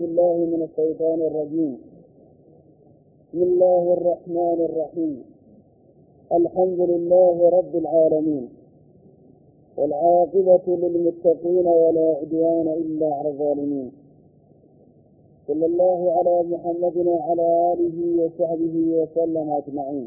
بسم الله من الشيطان الرجيم. بسم الله الرحمن الرحيم. الحمد لله رب العالمين، والعاقبة للمتقين ولا عدوان إلا على الظالمين. صلى الله على محمد وعلى آله وصحبه وسلم أجمعين.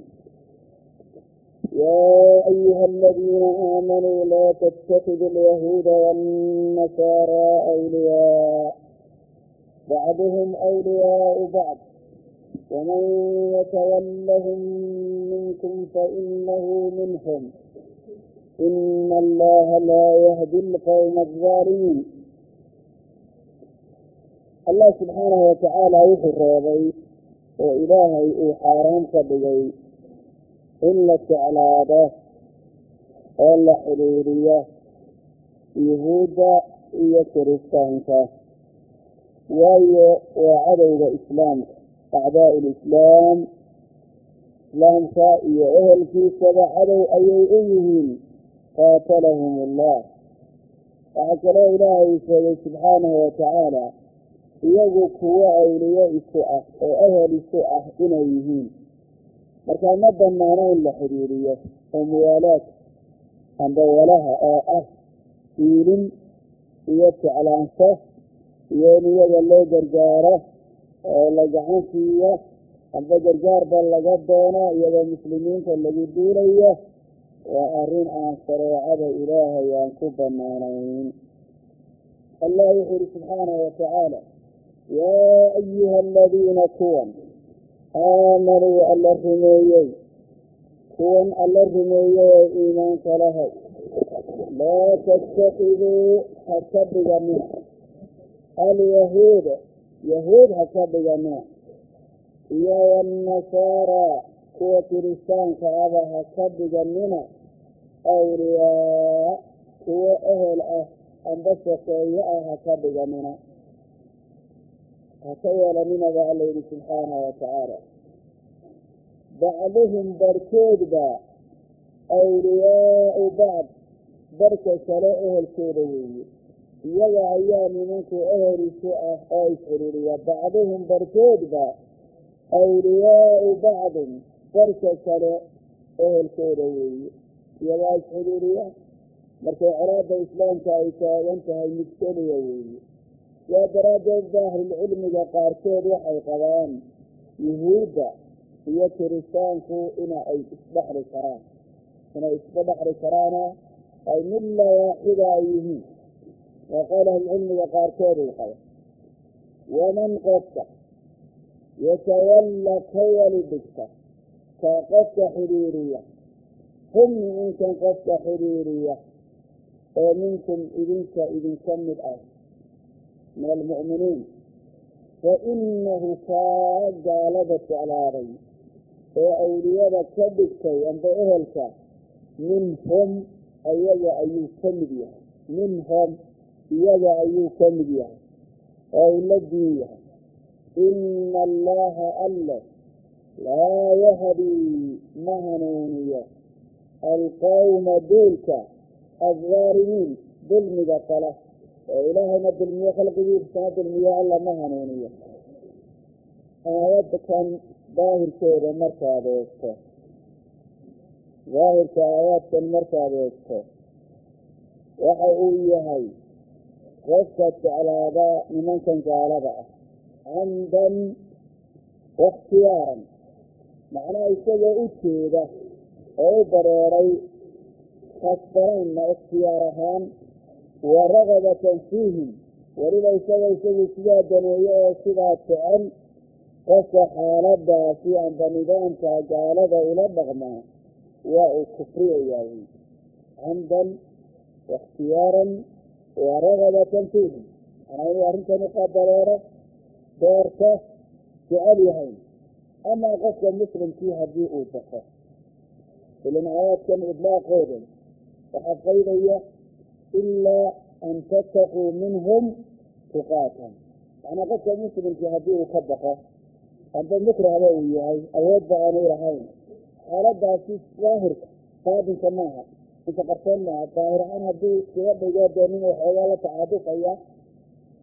يا أيها الذين آمنوا لا تتخذوا اليهود والنصارى أولياء بعضهم أولياء بعض ومن يتولهم منكم فإنه منهم إن الله لا يهدي القوم الظالمين. الله سبحانه وتعالى وحرابي وإلهي حرام كبغي إلا تعالى إلا حريرية يهودا كريستانك وهي وعدو الإسلام أعداء الإسلام إسلام كائي أهل في سبع عدو أيهم قاتلهم الله. وحكرا إلهي سبحانه وتعالى يجب هو أولياء السؤال وأهل السؤال إليهم markaa ma banaano in la xiriiriyo oo muwaalaad amba walaha fiilin iyo jeclaansho iyo in iyaga loo gargaaro oo la gacan siiyo amba gargaarba laga doono iyadoo muslimiinta lagu duulayo waa arrin aan shareecada ilaahay aan ku banaanayn. allah wuxuu yihi subxaanahu watacaala yaa ayuha aladiina kuwan aamanuu alla rumeeyey kuwan alla rumeeyey oo iimaanka lahay laa tattakiduu ha ka dhiganina alyahuuda yahuud ha ka dhiganina iyo wannasaaraa kuwa kiristaanka aba ha ka dhiganina awliyaa kuwo ehel ah amba shaqeeyo ah ha ka dhiganina haka yeelanina baa alla yidhi subxaanahu watacaala. bacduhum barkoodba awliyaau bacd barka kale ehelkooda weeye iyaga ayaa nimanku ehelisu ah oo isxiriiriya. bacduhum barkoodba awliyaau bacdin barka kale ehelkooda weeye iyagaa isxiriiriya. markay colaada islaamka ay taagan tahay mid keliya weeye. yaa daraaddeed ba ahlulcilmiga qaarkood waxay qabaan yuhuudda iyo kiristaanku inay isdhexli karaan inay isba dhexli karaana ay milla waaxida ay yihiin. waa qawl ahlulcilmiga qaarkood uu qaba. waman qofka yatawalla ka wali dhigta ka qofka xiriiriya hum nimankan qofka xiriiriya oo minkum idinka mid ah min almu'miniin fainahu kaa gaalada jeclaaday ee awliyada ka dhigtay amba ehelka minhum iyaga ayuu ka mid yahay minhum iyaga ayuu ka mid yahay oo ula diin yahay. ina allaha alle laa yahdii ma hanuuniyo alqawma duulka azzaalimiin dulmiga kale oo ilaahayna dulmiyo khalqigiisana dulmiyo alla ma hanuuniyo. aayadkan daahirkeeda markaad eegto daahirka aayaadkan markaad eegto waxa uu yahay qofka jeclaada nimankan gaalada ah camdan wakhtiyaaran macnaha isagoo u jeeda oo u bareeray khasbanaynna ikhtiyaar ahaan wa ragabatan fiihim weliba isagu sidaa daneeyo oo sidaa jecel qofka xaaladaasi amba nidaamka gaalada ula dhaqmaa waa uu kufriyayaa wy camdan wakhtiyaaran wa ragabatan fiihim manaa inuu arrintan uqadareero doorto jecel yahay. amaa qofka muslimkii haddii uu baqo ilan aayaadkan idlaaqooda waxaa qaydaya ilaa an tattaquu minhum tuqaatan macnaa qofka muslimkii haddii uu ka baqo amba mukrahba uu yahay awoodba aanu lahayn xaaladaasi daahirka baatinka maaha inta qarsoon maaha daahir ahaan haddii iskaga dhigo dee nin waxoogaa la tacadufaya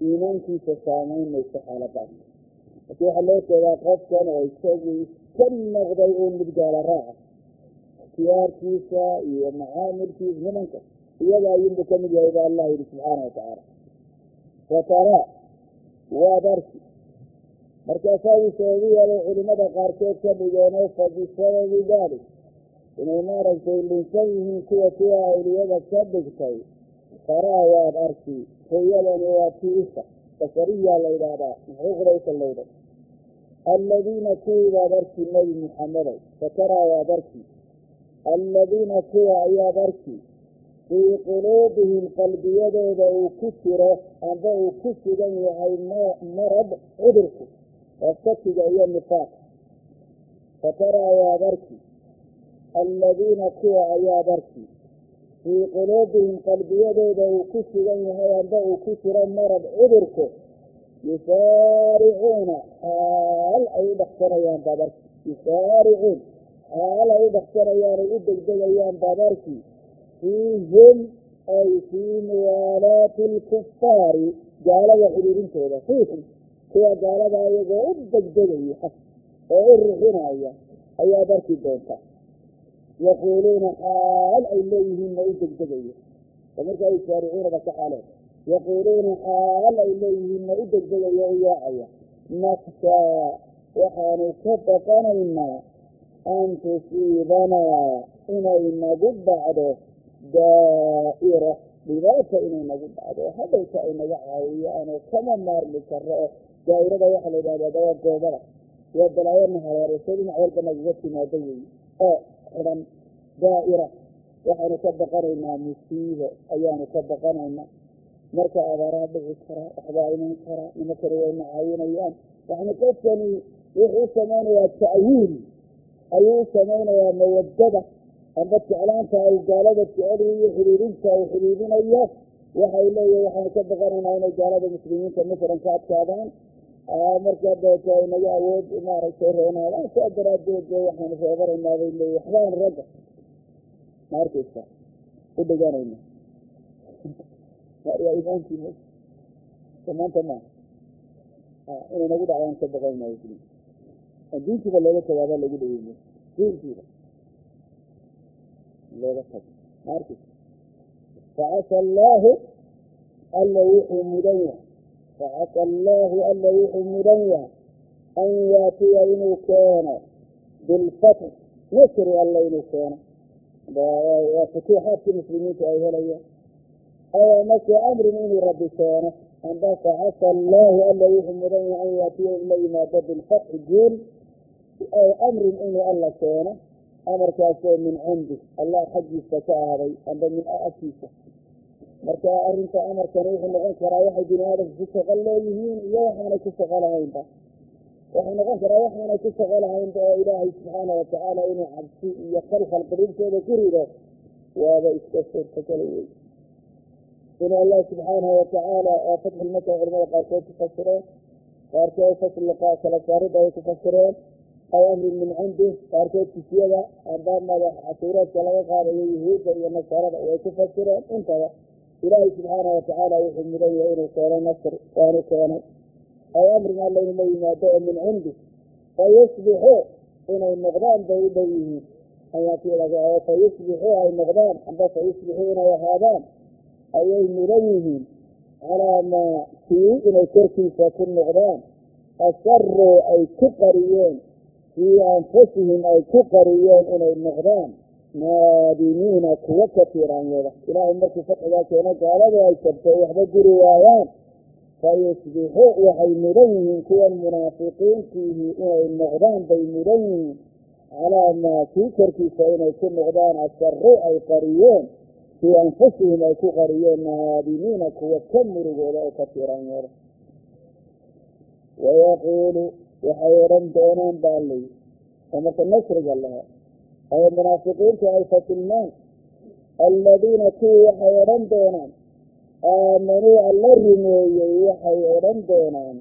iimaankiisa saamaynaysa xaaladaas markii waxaa loo jeedaa qofkan oo isagu iska noqday uu mid gaala raaca ikhtiyaarkiisa iyo macaamilkiisa nimanka iyaga ayuunbu ka mid yahay ba allah yidhi subxaana watacaala fataraa waad arki markaasaa uu sababu yeelay culimada qaarkood ka dhigeenoo fa bisababi daalik inay maaragtay linsan yihiin kuwa awliyada ka dhigtay taraa waad arki ruyadani waa tiisa basariyaa la yidhaahdaa xuquuqday sallowday alladiina kuwii baad arki nebi muxamedow fataraa waad arki alladiina kuwa ayaad arki fii quluubihim qalbiyadooda uu ku jiro amba uu ku sugan yahay marad cudurku oo shakiga iyo nifaaqa fataraa waad arki alladiina kuwa ayaad arki fii quluubihim qalbiyadooda uu ku sugan yahay amba uu ku jiro marad cudurku yusaaricuuna xaal ay u dhaqsanayaan baad arki yusaaricuun xaal ay u dhaqsanayaan ay u degdegayaan baad arki fiihim ay fii muwaalaati alkufaari gaalada xiriirintooda fiihim kuwa gaalada ayagoo u degdegaya oo u rixinaya ayaad arki doontaa yaquuluuna xaal ay leeyihiin ma u degdegaya oo markaa yusaaricuunaba ka xaaleen yaquuluuna xaal ay leeyihiin ma u degdegaya u yaacaya nakshaa waxaanu ka baqanaynaa an tusiibanaa inay nagu dhacdo daa'ira dhibaata inay nagu dhacdo hadhowta ay naga caawiyaanoo kama maarmi karo oo daa'irada waxaa la yidhahdaa dawaa goobada waa balaayana hareerayso dhinac walba nagaga timaado weyi oo xidhan daa'ira waxaanu ka baqanaynaa musiibo ayaanu ka baqanaynaa marka abaaraa dhici kara waxbaa iman kara nimankani wayna caawinayaan yani qofkani wuxuu u samaynayaa ta'wiil ayuu u samaynayaa mawadada amba jeclaanta ay gaalada jeceli iyo xiriirinta uu xiriirinayo waxay leeyihin waxaanu ka baqanaynaa inay gaalada muslimiinta masalan ka adkaadaan markaa deeto ay naga awood maaragtay reenaadaan saa daraaddeed waxaanu reebanaynaa bay leeyihin waxbaan ragga ma arkaysa u dhegaanayna waa imaankii maanta maaha inay nagu dhacdaan ka baqanay diintiiba looga tagaaba lagu dhaweyna diintiiba looga tago ma arkaysa facasa allaahu alla wuxuu mudan yahay facasa allaahu alla wuxuu mudan yahay an yaatiya inuu keeno bilfatx nasri alla inuu keeno waa futuuxaadkii muslimiinta ay helayaan aw amase amrin inuu rabbi keeno amba facasa allaahu alla wuxuu mudan yahay an yaatiya in la yimaado bilfatxi guul aw amrin inuu alla keeno amarkaasoo min cindi allah xaggiisa ka ahday amba min agtiisa marka arrinta amarkani wuxuu noqon karaa waxay bini aadamka ku shaqo leeyihiin iyo waxaanay ku shaqo lahaynba wuxuu noqon karaa waxaanay ku shaqo lahaynba oo ilaahay subxaana watacaala inuu cabsi iyo khalkhal qulubtooda ku rido waaba iska suurtagala wey inuu allah subxaanahu watacaala oo fatxulmaka culamada qaarkood ku fasireen qaarkood fasliqa kala saarida ay ku fasireen aw amrin min cindi qaarkood kisiyada amba madax casiireedka laga qaadayo yahuudda iyo nasaarada way ku fasireen intaba ilaahay subxaanahu watacaala wuxuu mudan yahay inuu keeno nasr waanu keenay aw amrin alla inu la yimaado oo min cindi fayusbixuu inay noqdaan bay u dhow yihiin fayusbixuu ay noqdaan amba fayusbixuu inay ahaadaan ayay mudan yihiin calaa maa kii inay korkiisa ku noqdaan asaruu ay ku qariyeen fii anfusihim ay ku qariyeen inay noqdaan naadimiina kuwa ka tiiraanyooda ilaahay markuu fatxigaa keeno gaalada ay jabtay waxba guri waayaan fayusbixuu waxay mudan yihiin kuwan munaafiqiintiihi inay noqdaan bay mudan yihiin calaa maa kii korkiisa inay ku noqdaan asaruu ay qariyeen fii anfusihim ay ku qariyeen naadimiina kuwa ka murugooda oo ka tiiraanyooda wayaquulu waxay odhan doonaan baa layi oo marka nasriga laha ay munaafiqiintu ay fatilmaan alladiina kuwii waxay odhan doonaan aamanuu alla rumeeyey waxay odhan doonaan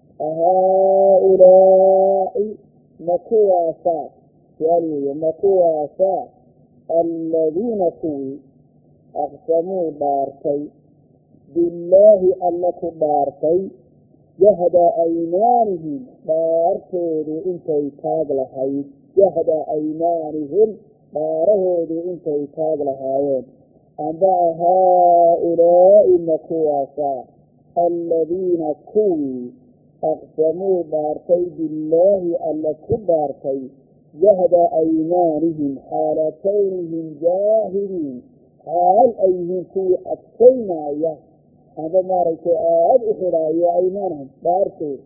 ahaa-ulaa'i ma kuwaasaa su-aal weeye ma kuwaasaa alladiina kuwii aqsamuu dhaartay billaahi alla ku dhaartay jahda aymaanihim dhaartoodu intay taag lahayd jahda aymaanihim dhaarahoodu intay taag lahaayeen amba haa-ulaaina kuwaasaa alladiina kuwii aqsamuu dhaartay billaahi alla ku dhaartay jahda aymaanihim xaala kawnihim jaahiliin xaal ay yihiin kuwii adkaynaaya amba maaragtay aada u xidhaayo aymaanahum dhaartooda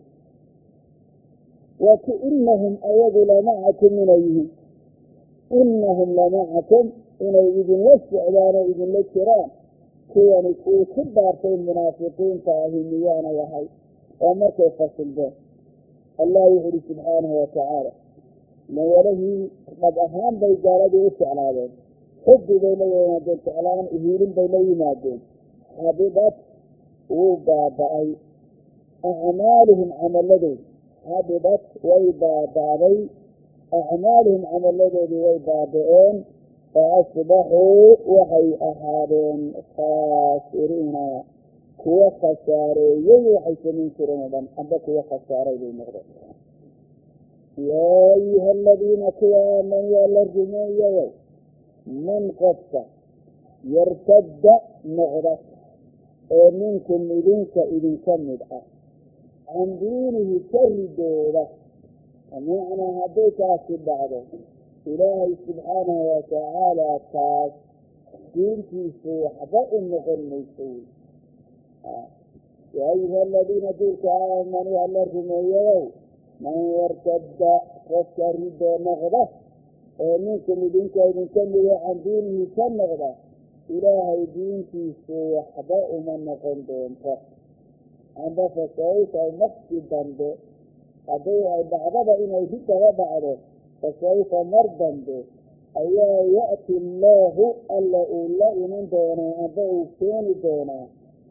waku inahum ayagu lamacakum inay yihiin inahum lamacakum inay idinla socdaanoo idinla jiraan kuwani kuwii ku dhaartay munaafiqiinta ahi miyaanay ahay oo markay fasilbeen allah wuxu uhi subxaanahu watacaala mawalahii dhab ahaan bay gaaladii u jeclaadeen xubbi bay la yimaadeen jeclaan hiilin bay la yimaadeen xabidad wuu baaba-ay acmaaluhum camaladooda xabidad way baaba-day acmaaluhum camaladoodii way baaba-een oo asbaxuu waxay ahaadeen khaasiriina kuwa khasaareeyey waxay samayn jireen oo dhan amba kuwa khasaaray bay noqdeen yaa ayuha aladiina kuwa aamanuu alla rumeeyayow man qofka yartadda noqda oo minkum idinka mid ah can diinihi ka ridooda macnaa hadday taasi dhacdo ilaahay subxaanahu watacaala taas diintiisu waxba u noqon mayso wey yaa ayuha aladiina duulka aamanuu alla rumeeyayow man yartadda qofka ridoo noqda oo minkum idinka mida can diinihi ka noqda ilaahay diintiisu waxba uma noqon doonto amba fasawfa nafsi dambe haddii ay dhacdaba inay ridaba dhacdo fasawfa mar dambe ayaa ya'ti allaahu alla uu la iman doonaa amba uu keeni doonaa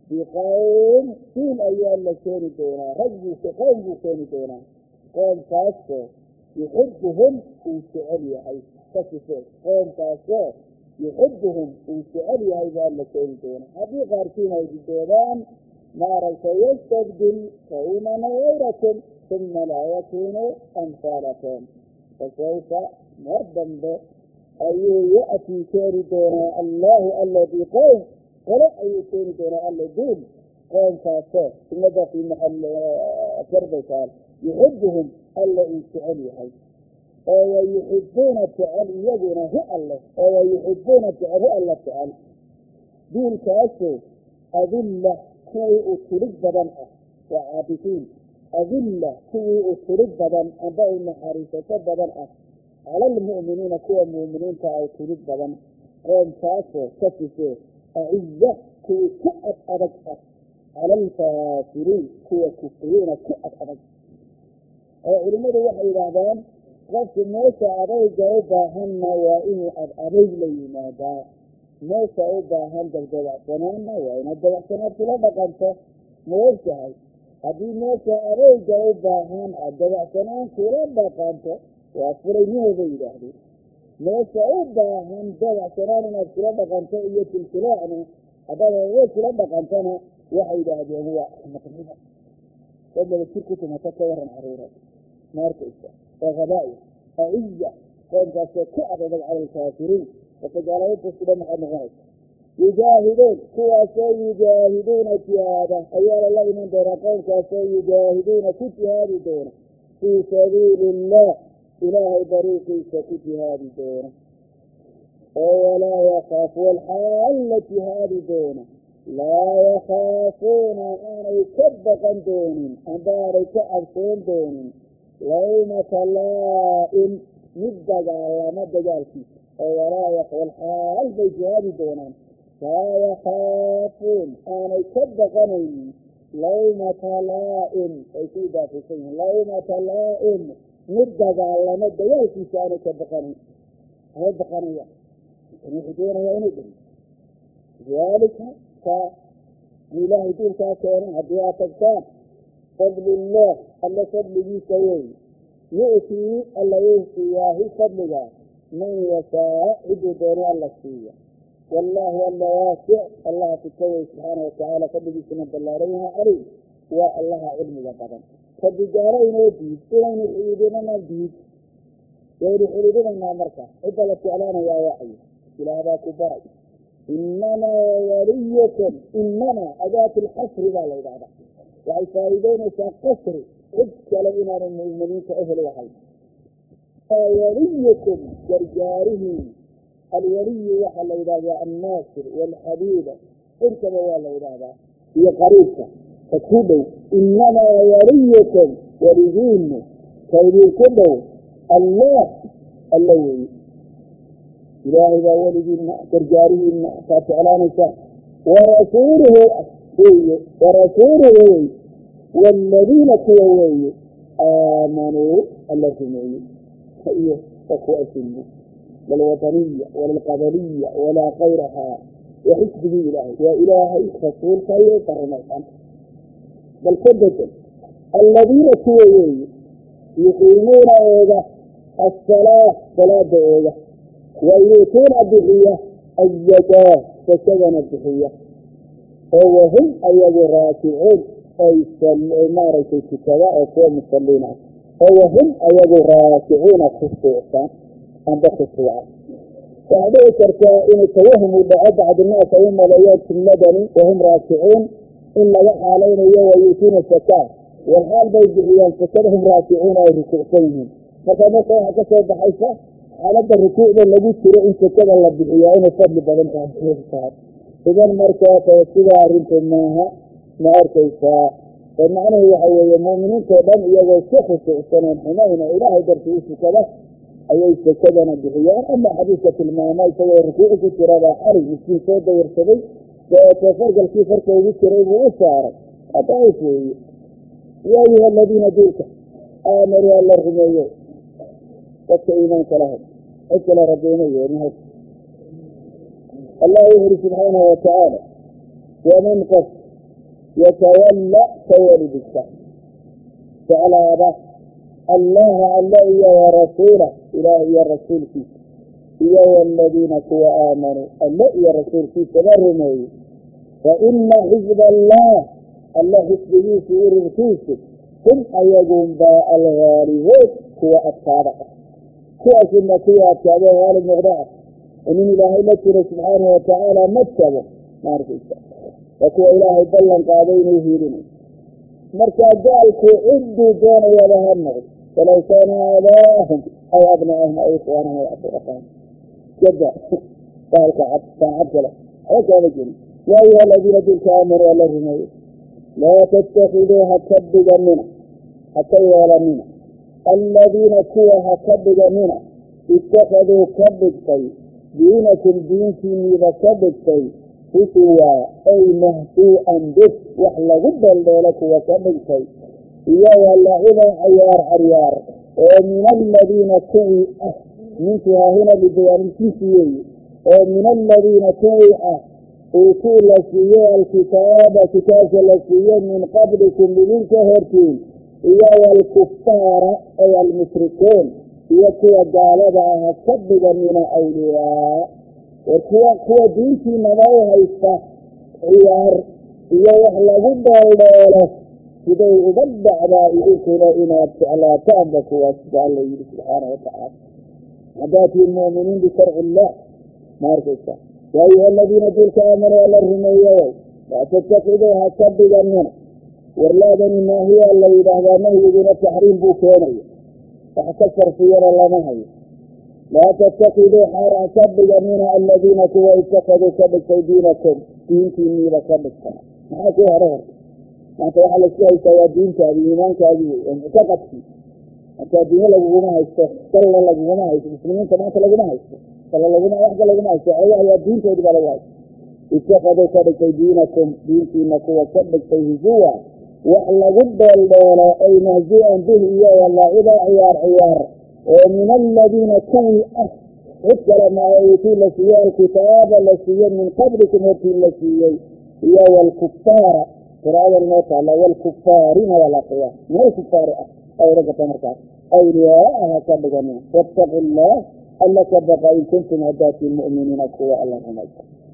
biqowm diin ayaa la keeni doonaa qowm buu keeni doonaa qoomkaasoo yuxibuhum uu jecel yahay kasifee qoomkaasoo yuxibuhum uu jecel yahay baa la keeni doonaa haddii qaarkiin ay ridoodaan maaragtay yastabdil qawman gayrakum uma laa yakunuu amhaalakum fasawfa mar dambe ayuu ya'tii keeni doonaa allaahu alla biqowm qole ayuu keeni doonaa alla diin qoomkaasoo umada fii maxal farbaytaal yuxibuhum alla uu jecel yahay oo wayuxibuuna jecel iyaguna hu alle oo wayuxibuuna jecel hu alla jecel diinkaasoo adilla kuwii u tulid badan ah waa caabidiin adilla kuwii u tulid badan amba u naxariisato badan ah cala almu'miniina kuwa mu'miniinta ay tulid badan qoomkaasoo ka sifee aciza kuwii ku ad adag ah cala alkaafiriin kuwa kufriina ku ad adag oo culimmadu waxay yidhaahdaan qofku meesha adayga u baahanna waa inuu adayg la yimaadaa meesha u baahan dabdabacsanaanna waa inaad dabacsanaad kula dhaqanto ma ogtahay haddii meesha adayga u baahan aad dabacsanaan kula dhaqanto waa fulaynimo bay yidhaahdeen meesha u baahan dabacsanaan inaad kula dhaqanto iyo silsilaacna haddaad adayg kula dhaqantona waxay yidhaahdeen waa axmaqnimo dadlaba jir ku tumato ka waran caruura maarkaysa waa habaa'i aciza qoomkaasoo ku adadag cala alkaafiriin watagaalayinta sida maxay noqonaysa yujaahiduun kuwaasoo yujaahiduuna jihaada ayaa lala iman doonaa qoomkaasoo yujaahiduuna ku jihaadi doona fii sabiili illah ilaahay dariiqiisa ku jihaadi doona oo walaa yakaafu walxaal la jihaadi doona laa yakhaafuuna aanay ka baqan doonin amba aanay ka cabsoon doonin lawmata laa'im mid dagaalama dagaalkiisa oo walxaal bay jihaadi doonaan laa yakhaafuun aanay ka baqanaynin lawmata laa'im ay ku idaafisan yihiin lawmata laa'im mid dagaalama dagaalkiisa aanay ka baqanayn ama baqanaya wuxuu doonaya inuu dhimo daalika ka ilaahay diinkaa keena haddii aad tagtaan fadlillaah alla fadligiisa wey yu'tii alla uu siiyaahi fadligaa man yasaa ciduu doono alla siiya والله ألا واسع الله تكوي سبحانه وتعالى فبدي سنة الله عليه والله علم وقدم فبجارين وديد إلين حليدنا نديد غير حليدنا مركة عدلت إعلانا يا وحي إلى هذا كبري إنما وليكم إنما أداة الحصر بالعبادة وعفايدين كقصر عدك لإنا المؤمنين كأهل وحي فوليكم جرجاره الولي وحل إذا الناصر والحبيب انت بوالا إذا هي قريبك فكبوا إنما وليكم وليين فوليكم الله الذي إلهي ذا وليين جرجاره فاتعلانك ورسوله والذين كووا آمنوا الذين هي تقوى سنه للوطنية ولا القبلية ولا غيرها وحسبه إلهي وإلهي رسول خير فرمضان بل كذلك الذين كووا يقيمون أوضة الصلاة صلاة أوضة ويؤتون الضحية الزكاة فسجن الضحية وهم أيضا راكعون أي مارس الكتابة أو مصلين وهم أيضا راكعون خصوصا عند خصوصا فهذا يتركى إن التوهم بعض الناس يوم ليات المدني وهم راكعون إلا وحى علينا ويؤتون الزكاة والحال بيجعلوا فسدهم راكعون وركوعهم فكما صحيح كسر بحيثة على الركوع الذي ترى إن سكر الله بالعيان فضل بدن أهل إذا مركا توسيلها أرنتم معها ما أركيسا فالمعنى هو حيوية المؤمنين كبان إياه الشخص السنان حماهنا إلهي درسوه كذا أي سكدنا بالعيان أما حديثة المعنى يسوي الركوع كتير هذا حري مسكين سودة يرتبي فيتفرق الكفر كيذكر وإسارة أتعيشوا يا أيها الذين دولك آمروا الله الرميون وقت إيمانك لهم أكل ربنا يونهك الله يهري سبحانه وتعالى ومن قص يتولى تولي بالسهل فعلى هذا الله ورسوله إلهي يا رسول فيه إياه الذين كوا آمنوا الله يا رسول فيه تبرموا فإن حزب الله حزبه في رسوله هم أيقون باء الغالبون كوا أصحابه كوا سنة كوا أصحابه غالب مغداء ومن إلهي لكنا سبحانه وتعالى مكتبه ما عرف إيسا وكوا إلهي بلن قادين وهيرين مركا جالكوا عدوا دون يلها النغل ولو كان آباءهم أو أبنائهم أو إخوانهم أو أخوانهم جدا قالك عبد وكان جن يا أيها الذين دلك آمروا الله رميه لا تتخذوها كبدا منه حتى يولمنا الذين كوها كبدا منه اتخذوا كبدا دينكم دينكم إذا كبدا فتوى أي مهتوءا به وحل جدا لك وكبدا إياه اللعبة عيار ومن الذين كوي منتها هنا لبيان كيسيي ومن الذين كوي أوتوا لسيئة الكتاب كتاب لسيئة من قبلكم من كهرتين إياه الكفار أي المشركين يكوى قالبها كبدا من أولياء وكوى دينتي منوها إسفا عيار إياه لغدا ولا إذا يبدع ذائقنا إنا على تعبك واسبع الله سبحانه وتعالى عداتي المؤمنين بشرع الله ما رفضت يا أيها الذين تلك آمنوا على الرميوين لا تتخذوها كبدا منه ورلادني ما هي الذي إذا نهي دون التحريم بوكيني فحكسر سير الله نهي لا تتخذوا حارا كبدا منها الذين كوا اتخذوا كبدا دينكم دينكم ميلا كبدا ما كوا رغم أنت وحل الشيء سوى دينك بإيمانك انتقدت أنت دين لقوما هيسته صلى لقوما هيسته مسلمين كما لقوما هيسته صلى لقوما واحدة لقوما هيسته أيها الدين تجب على الله اتخذوا كبك دينكم دينك وكبك هزوا وحل قد الدولة أي مهزوءا به إياه والله إذا عيار ومن الذين كوي اذكر ما يؤتي لسياء الكتاب لسياء من قبلكم يؤتي لسياء إياه والكفار قراءة الموت على والكفارين والأقوياء من الكفار أو رجة مركز أولياءها كبغنين واتقوا الله ألا كبغا إن كنتم عدات المؤمنين أقوى الله رميكم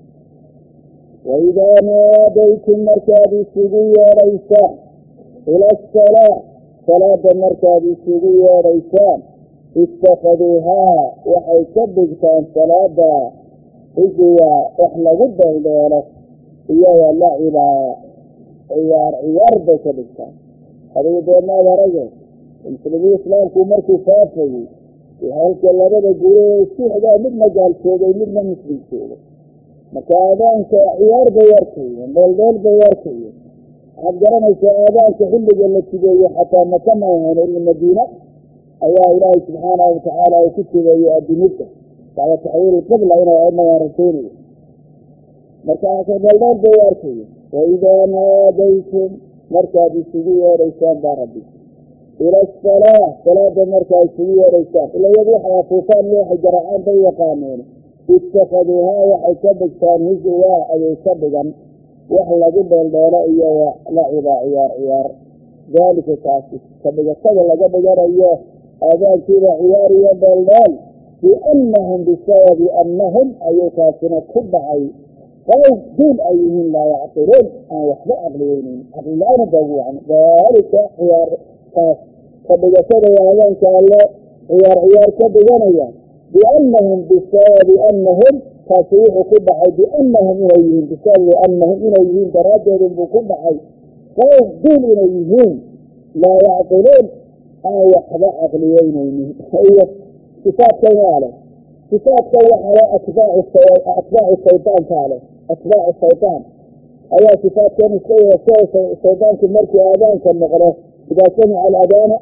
وإذا ناديتم مركز السجية ريسان إلى الصلاة صلاة مركز السجية ريسان اتخذوها وحي كبكتان صلاة إجوا إحنا جدا إلى إياه لعبا عيار بكبكتان هذا يقول ماذا رجل المسلمين إسلامكم مركز فافي وهلك اللبدا يقولوا الشيء هذا من مجال سيدي من مسلم سيدي مكادان كعيار بياركي بلدال بياركي عبدالله كعادان كحل جلتي حتى مكما هنا المدينة أيها إلهي سبحانه وتعالى وكتب يؤدنك على تحويل القبلة هنا وعندنا رسولي مركز بلدال بياركي وإذا ناديتم مركز السجية ريسان باربي إلى الصلاة صلاة مركز السجية ريسان إلا يضيح وفوفان يوحي جرعان بي قانون اتخذوها وحي كبكتان هزوا أي سبقا وحلا جدا البولائية ولعب عيار ذلك تاسس سبقا سبقا جبقا إياه أذان كذا عيار يبالبال بأنهم بسبب أنهم أي تاسنا كبعي قوم دون أيهم لا يعقلون أن يحبأ عقليين عقلان بوعا ذلك عيار تاس سبقا سبقا أذان كالله عيار كبقا بأنهم بسبب أنهم تصريح كبحي بأنهم إليهم بسبب أنهم إليهم درجة بكبحي قوم دون إليهم لا يعقلون أن يحبأ عقليين هي صفات كمالة صفات كمالة أتباع الشيطان تعالى أتباع الشيطان أي صفات كان الشيطان في المركي آذان كالمغرى إذا سمع الأذان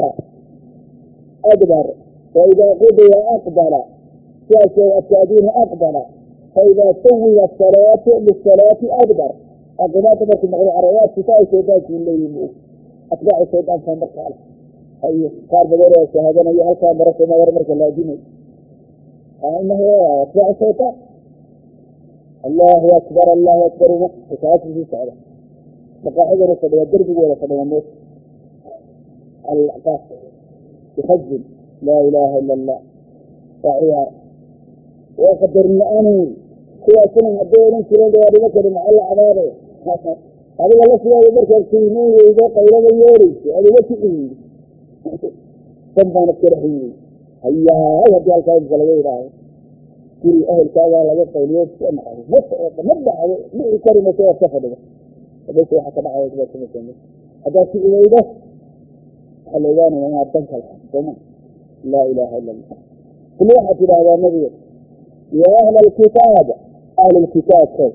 أدبر وإذا قضي أقبل شاشة التأذين أقبل فإذا سوي الصلاة للصلاة أدبر أقبلات بك المغرب عريات شفاء الشيطان في الليل أتباع الشيطان فانبق على أي قال بذلك شهدنا أيها الكام برسل مغرب الله جميل إنه أتباع الشيطان الله أكبر الله أكبر وتعافي في سعادة بقى حجر الصدوى الدرب ولا صدوى الموت الأقاف يخزن لا إله إلا الله وعيار وقدر الآن كل سنة هدين كلا دوار بكر مع العبادة هذا الله سيئة يبرك الكلمين وإذا قيلة يوري هذا وكئين سمع نفسرحين هيا هيا الكائن فلويرا كل أهل كذا لقد قيلوا سمعه نبدأ كلمة وصفة بس حتى معه يتبع سمع هذا شيء إذا الأذان وما أبتنك الحق لا إله إلا الله كل واحد إلى هذا النبي يا أهل الكتاب أهل الكتاب كيف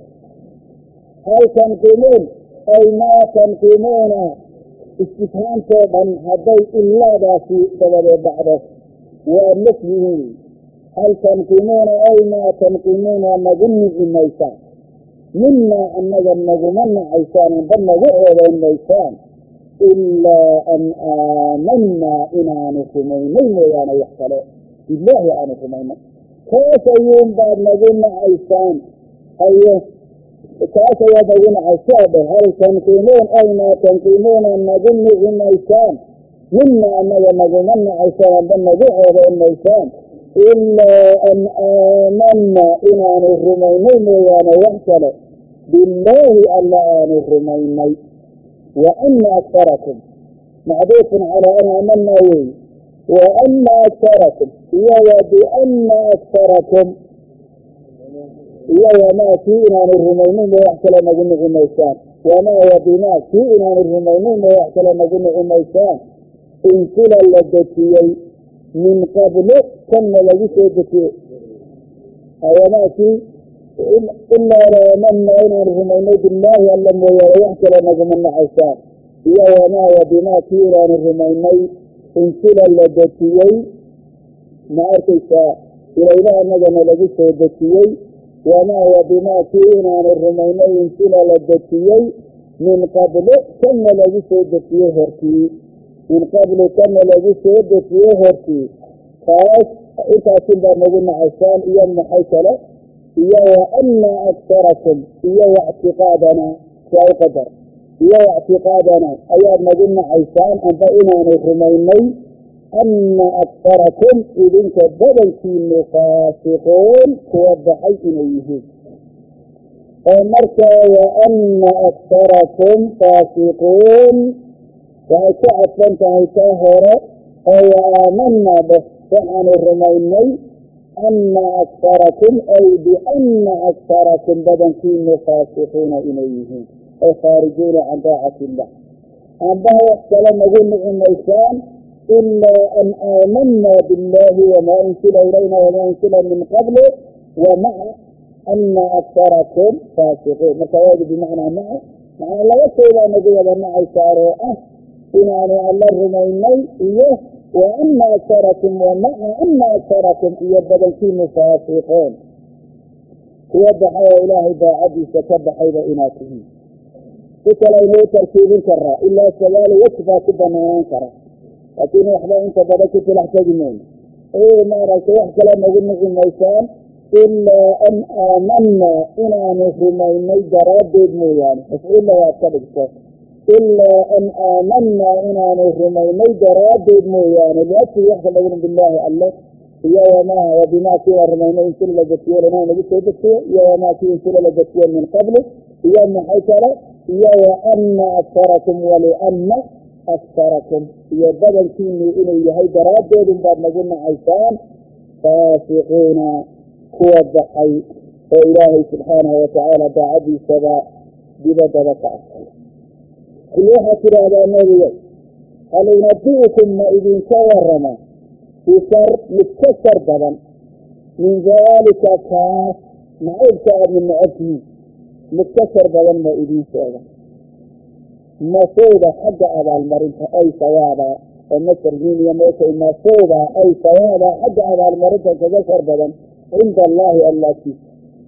هل تنقلون أي ما تنقلون استفهام طبعا هذي إلا ذا في سبب بعضه ونفيه هل تنقلون أي ما تنقلون نظن الميسان منا أن نظن عيسان بل نظن الميسان إلا أن آمنا إنا نسمين ويانا يحصل بالله أنا سمين كيف يوم بعد نظن عيسان أيه كيف يبين عيسان هل تنقلون أي ما تنقلون نظن عيسان منا أن نظن عيسان بل نظن الميسان إلا أن آمنا إنا نسمين ويانا يحصل بالله ألا نسمين وأن أكثركم معروف على أن آمنا وأن أكثركم بأن أكثركم وما فينا الرمينين ويحصل نجمع الميسان وما وبما فينا الرمينين ويحصل نجمع الميسان إن كلا اللدتي من قبل كم لجيس يدتي وما في إلا رمنا إنا الرمينين بالله ألم ويحصل نجمع الميسان وما وبما فينا الرمينين إن كلا اللدتي ما أرتيسا إلى نجمع لجيس يدتي وما وبما فينا الرمينين إن كلا اللدتي من قبل كم لجيس يدتي هرتي من قبل كم لجيس يدتي هرتي خلاص إذا كنا نقول عشان إيام حيثلة إياه وأن أكثركم إياه واعتقادنا شيء قدر إياه واعتقادنا أيام نقول عشان أن بإنا الرمينين أن أكثركم إذن كذبا في الفاسقون توضحي إليه marka waana aktarakum faasiquun waxay ku cadfan tahay taa hore oo waaaamanaa dheh waxaanu rumaynay ana aktarakum ay biana aktarakum badankiinu faasiquuna inay yihiin oo khaarijuuna can daacati illah aanbaha wax kale nagu nici maysaan ilaa an aamanaa biاllahi wamaa unsila ilayna wamaa unsila min qabli wamaca ana aktarakum faasiquun marka waadi bimacnaa maca macnaa laba shaydaa nagu wada nacaysaa oo ah inaanu alla rumaynay iyo waana aktarakum wamaca ana aktarakum iyo badankiinu faasiquun kuwa baxay oo ilaahay daacadiisa ka baxayba inaad tihiin si kale aynuu tarkiibin karaa ilaa sagaal waj baa ku banaanaan kara laakiin waxba inta badan ku tilax tegi mayno maaragtay wax kale nagu nici maysaan ilaa an aamanaa inaanu rumaynay daraaddeed mooyaane mafcuulla waad ka dhigto ilaa an aamanaa inaanu rumaynay daraaddeed mooyaane liajli waxka dhagin bilaahi alle iyo wabimaa kii aan rumaynay insila la dejiyo lanaa nagu soo dejiyo iyo wamaa kii insila la dejiyo min qabli iyo maxay kale iyo waana aktarakum waliana aktarakum iyo badankiinu inuu yahay daraaddeedun baad nagu nacaysaan faasiquuna kuwa baxay oo ilaahay subxaanahu watacaala daacadiisaba dibadaba ka arkay kul waxaad tidhaahdaa nebiga hal unabi'ukum ma idinka warama bishar mid ka shar badan min daalika kaas nacaybka aadna necabtihiin mid ka shar badan ma idiin sheega masuuba xagga abaalmarinta ay sawaaba oo masarhiin iyo meeshay masuuba ay sawaaba xagga abaalmarinta kaga shar badan cinda allaahi allaatiisa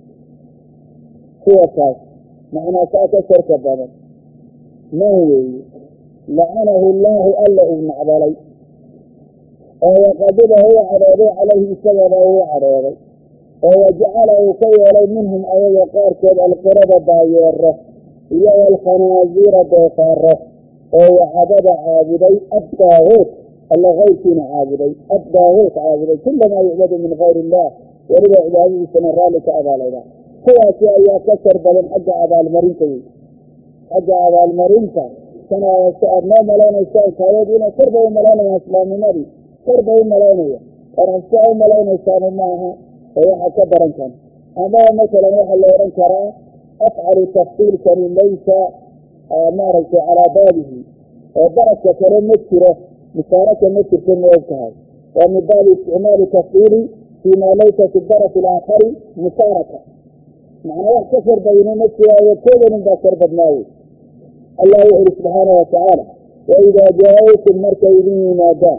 kuwa kaas macnaa kaa ka sharka badan man weeye lacanahu allaahu alla uu nacdalay oo waqadiba uu cadhooday calayhi isagaba uu cadhooday oo wajacala uu ka yeelay minhum ayaga qaarkood alqirada daayeero iyo walkhanaaziira doofaaro oo wacabada caabuday addaaguut alla kayrkiina caabuday addaaguut caabuday kulamaa yucbadu min kayr illah weliba cibaadadiisana raalli ka abaalayda kuwaasi ayaa ka shar badan xagga abaalmarinta wey xagga abaalmarinta kana aad noo malaynaysaan kaayadiina kor bay u malaynayaan islaamnimadii kor bay u malaynaya warabsaa u malaynaysaanu maaha oo waxaa ka daran kan ama masalan waxaa la odhan karaa afcalu tafsiilkani laysa maaragtay calaa baabihi oo darafka kale ma jiro musaaraka ma jirto ma og tahay waa min baabi isticmaali tafsiili fii maa laysa fi daraf alaakhari musaaraka macnaa wax ka shar badina ma jiraayo koodanin baa shar badnaaye allah wuxu uhi subxaana watacaala waidaa jaa-uukum markay idin yimaadaan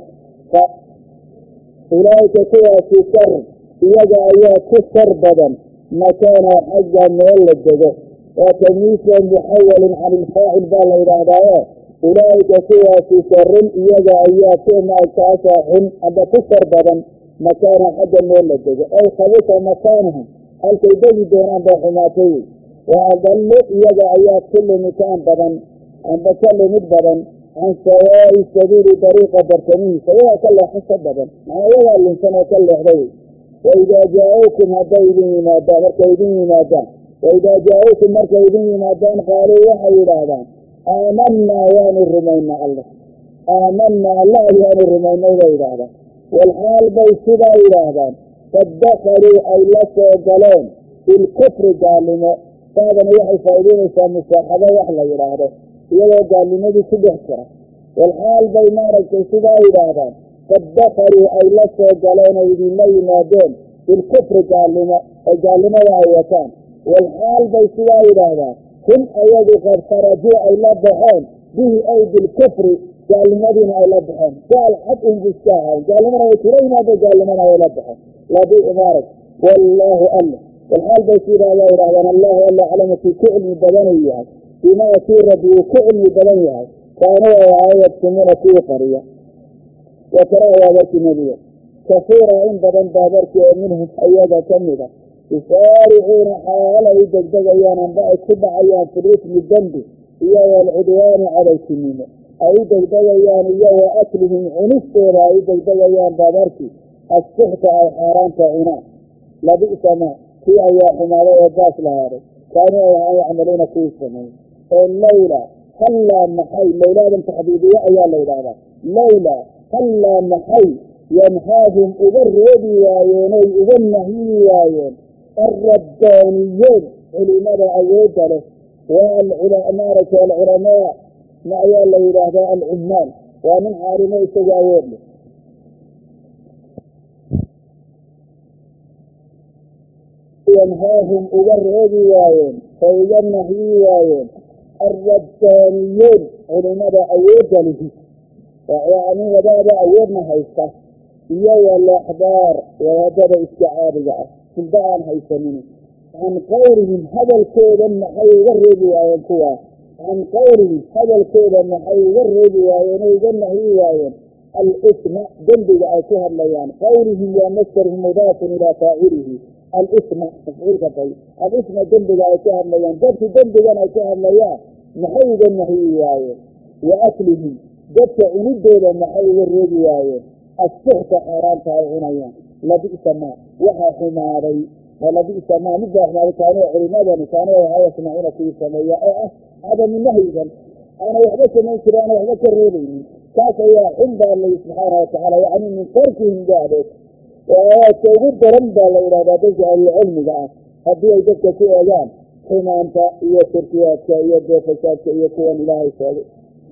ulaaika kuwaasi shar iyaga ayaa ku shar badan makaana xagga meel la dego waa tamyiisa muxawalin can ilfaacil baa la yidhaahdaayo ulaaika kuwaasi sharun iyaga ayaa kumaagtaasa xun aba ku shar badan makaana xagga meel la dego ay khabisa makaanahum halkay degi doonaan baa xumaatay wa adallu iyaga ayaa ku lumitaan badan amba ka lumid badan can sawaa'i sabiili dariiqa bartamihiisa iyagaa ka leexasho badan macnaa iyagaa lunsan oo ka leexda wey waidaa jaa-uukum hadday idin yimaadaan markay idin yimaadaan waidaa jaa-uukum markay idin yimaadaan qaaluu waxay yidhaahdaan aamanaa waanu rumayna allah aamanaa allah waanu rumaynay bay yidhaahdaan walxaal bay sidaa yidhaahdaan qad dakaluu ay la soo galeen bilkufri gaalnimo saadana waxay faa'iideynaysaa musaaxabo wax la yidhaahdo iyagoo gaalnimadii ku dhex jira walxaal bay maaragtay sidaa yidhaahdaan qad dakaluu ay la soo galeen oo idinla yimaadeen bilkufri gaalnimo oo gaalnimada ay wataan walxaal bay sidaa yidhaahdaan hum ayagu qad kharajuu ay la baxeen bihi ay bilkufri gaalnimadiina ay la baxeen gaal xad unbu iska ahayn gaalnimana way kula yimaado gaalnimana way la baxeen labimaarag wallaahu alla walxaal bay sidaa la yidhahdaan allahu alla aclamu kii ku cilmi badanay yahay bimaa kii rabbi uu ku cilmi badan yahay kaanuu ay yaktumuuna kuwii qariya wataraa waa barki nebiga kasiira in badan baa barki oo minhum ayaga ka mida yusaaricuuna xaal ay degdegayaan amba ay ku dhacayaan fi lismi dembi iyo waalcudwaani cadowtinimo ay u degdegayaan iyo wa aklihim cunistooda ay u degdegayaan baa barki assuxta ay xaaraanta cunaan labi'sa ma kii ayaa xumaaday oo baas lahaaday كانوا يعملون في السماء الليلة هلا محي لولا تحديدية أيها الليلة لولا هلا محي ينهاهم أبرد وايين أبنهي وايين الربانيين لماذا أيود له والعلماء ما أيها الليلة العمال ومن عارمي سجايين ينهاهم أبرد وايين فينهي وايين الربانيين لماذا أيود له يعني وذا أيودنا هيسته إياه الأحبار وهذا استعابة سلطان هيسمين عن قولهم هذا الكود أن حيورد وينكوا عن قولهم هذا الكود أن حيورد وينهي وين الإثم دلد أيتها الليان قولهم يا مستر مضاف إلى فاعله الإثم تفعيل كطي الإثم دلد أيتها الليان جبت دلد أيتها الليان نحيد النهي وين وأكلهم جبت عنيد أن حيورد وين السحت حرام تاعونيان لبئس ما وحا حماري ولبئس ما نبدأ احنا كانوا علماء كانوا هاي يسمعون في السماء هذا من نهي أنا وحدك من كده أنا وحدك الريلين كاسا يا حمد الله سبحانه وتعالى يعني من تركهم ذلك وتوجد رمضة لإلى تجعل العلم بقى هدي يجبك في أيام حين أنت إيا تركياتك إيا دوفشاتك إيا كون الله يسألك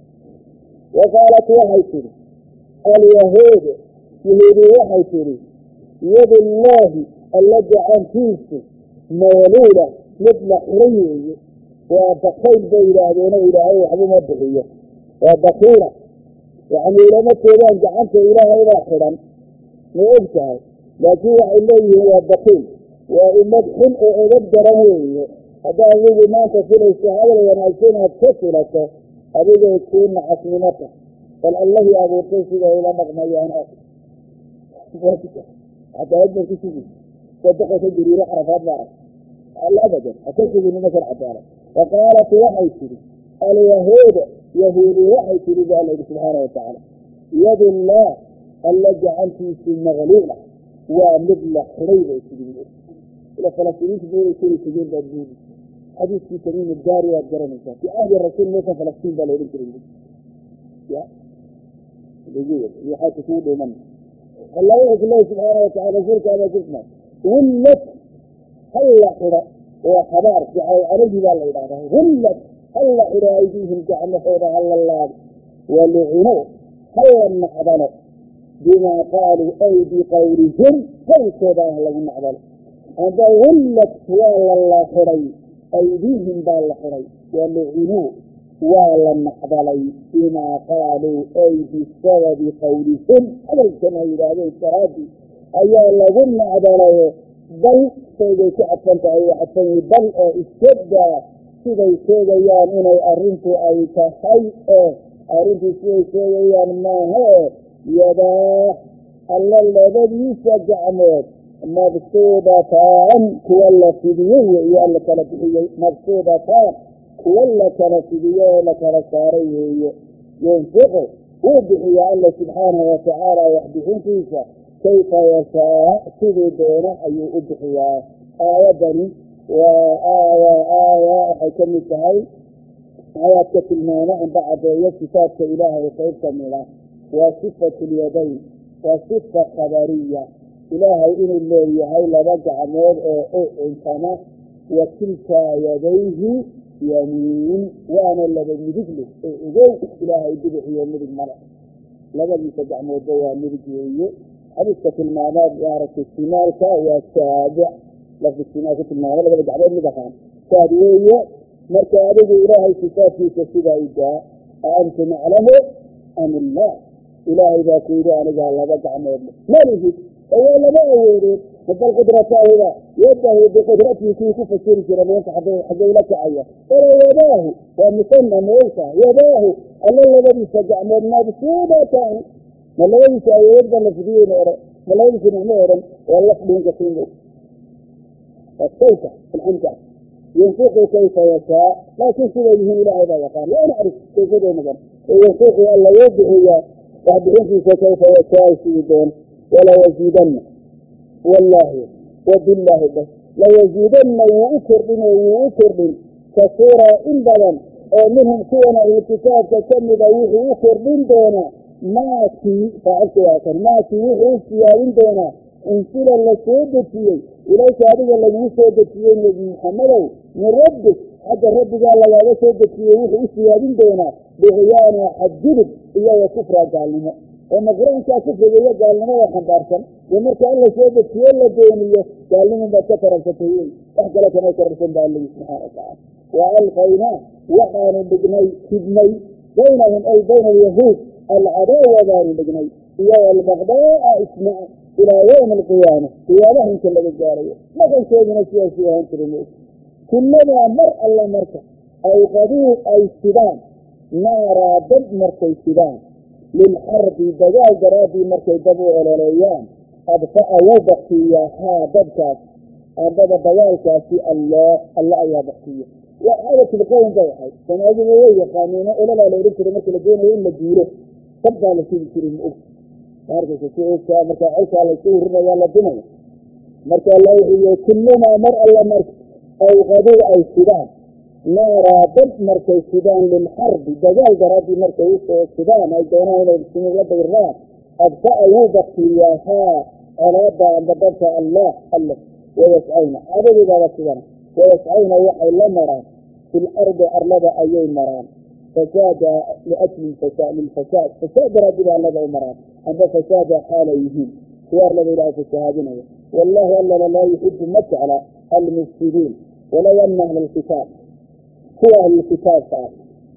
وقالت وحي كده اليهود يهودي وحي كده يد الله الذي عن فيسه مولولة مثل حريه وبخيل بإلهينا إلهي وحبوم الدخية وبخيلة يعني لما تقولان جعنت إلهي آخرا وإبتها لكن إليه هو بخيل وإنك حلق أعدد رهيه هذا الذي ما تصل الشهادة ونعيشونها تفصلته أريد يكون حسنمته قال الله أبو تنسل إلى مغميان أكل حتى يجب كسيجي صدقوا تجري روح رفض معه قال أبدا أتسجي من مثل عطارة وقالت وحي كري اليهود يهودي وحي كري بأله سبحانه وتعالى يد الله الذي عن في المغلولة ومثل حريبة كري إلى فلسطينيين كبيرة كري سجين بالدين حديث في تميم الداري والجرمسة في عهد الرسول موسى فلسطين بالعلم كري يا بيجيب يحاكي سوده من الله يقول الله سبحانه وتعالى زرك هذا جسمه ولت هلا حرا وحبار عليه لا إله ولت هلا حرا أيديهم جعلنا حرا هلا الله ولعنوا هلا النحضنوا بما قالوا أي بقولهم هل كذا هلا النحضنوا هذا ولت ولا الله حري أيديهم بال حري ولعنوا ولا النحضلي بما قالوا أي بسبب قولهم هل كما يرادوا التراجي أيها لهم عدالة بل سيدي كعفنت أي عفني بل استبدى سيدي سيديان إني أرنت أي تحي أرنت سيديان ما هو يدا الله الذي يسجع موت مبسوطتان كولا فيديو يألا كالبحية مبسوطتان كولا كالفيديو يألا كالساريه ينفقه وبحي الله سبحانه وتعالى يحدثون فيك كيف يشاء سيدي دونه أي أدحيا آية وآية حكم التهي آيات كتلمانة عند عباية كتابة إله وصيب كميلة وصفة اليدين وصفة خبرية إلهي إن اللي هاي لرجع مور إنسانة وكلتا يديه يمين وأنا الذي يدخله إذا إلهي يدخل يمين الملك لقد يتجع موضوع مرجعيه حدثت المعنى يعرف السمال والسابع لفظ السمال في المعنى لقد يتعبين لبخان سابعية مركز إلهي صفاتي كسيدة إجاء أنتم أعلموا أم الله إلهي ذاك إذا أنا قال لك عمل ما يجب أولا ما يريد مثل قدرة الله يده بقدرته في كفة الشركة لما ينفع حجي لك عيا يداه ومثنى موسى يداه الله الذي سجع مرنا بسودة ما الذي سيرد لفديه نورا ما الذي سنعمورا والله بهم كثير السيطة الحمد ينفق كيف يشاء لا تنسل به إلى هذا وقال لا نعرف كيف يدون مدن ينفق ألا يدعي بعد ينفق كيف يشاء سيدون ولا يزيدن والله وبالله بس layaziidanna wuu u kordhin kasiira in badan oo minhum kuwan ahlukitaabka ka mida wuxuu u kordhin doonaa maakii faacilkawaakan maakii wuxuu u siyaadin doonaa unsila la soo dejiyey ilayka adiga laguu soo dejiyey nebi maxamedow min rabbik xagga rabbigaa lagaaga soo dejiyey wuxuu u siyaadin doonaa duqyaana xadgudub iyo wa kufra gaalnimo oo ma qur-aankaa kufriga iyo gaalnimada xambaarsan dee marka in la soo dejiyo la beeniyo gaalnimin baad ka tararsatay wey wax kale kamay tararsan baa lagi subxaana watacaala wa alqaynaa waxaanu dhignay kidnay baynahum ay bayna alyahuud alcadaawa baanu dhignay iyo albaqdaaa ismaa ilaa yawmi alqiyaama qiyaamaha inta laga gaarayo dhaqankeeduna sidaasuu ahaan jira mo kullamaa mar alla marka awqaduu ay sidaan naaraa dab markay sidaan lilxarbi dagaal daraaddii markay dab u ololeeyaan adfa'a wuu baktiyaa haa dabkaas ambada dagaalkaasi alla ayaa baktiya waa caadatilqowm bay ahayd soomaalidu way yaqaaniino ololaa la odhan jiray marka la doonayo in la duulo dab baa la sidi jiray ma og arkaysa si ogtaa markaa colkaa laysu urinayaa la dumaya marka alla wuxuu kullamaa mar alla marka awqaduu ay sidaan naaraa dab markay sidaan lilxarbi dagaal daraaddii markay usoo sidaan ay doonaan inay muslimiin la dayraan adfa'a wuu baktiyaa haa colaada amba dabka allah alle wayascayna cadadigaaba sidana wayascayna waxay la maraan fil ardi arlada ayay maraan fasaada liajli lilfasaad fasaad daraaddii ba arlada u maraan amba fasaada xaalay yihiin kuwa arlada ilaahay fasahaadinaya wallahu allana laa yuxibu ma jecla almufsidiin walow ana ahla alkitaab kuwa ahlulkitaabka ah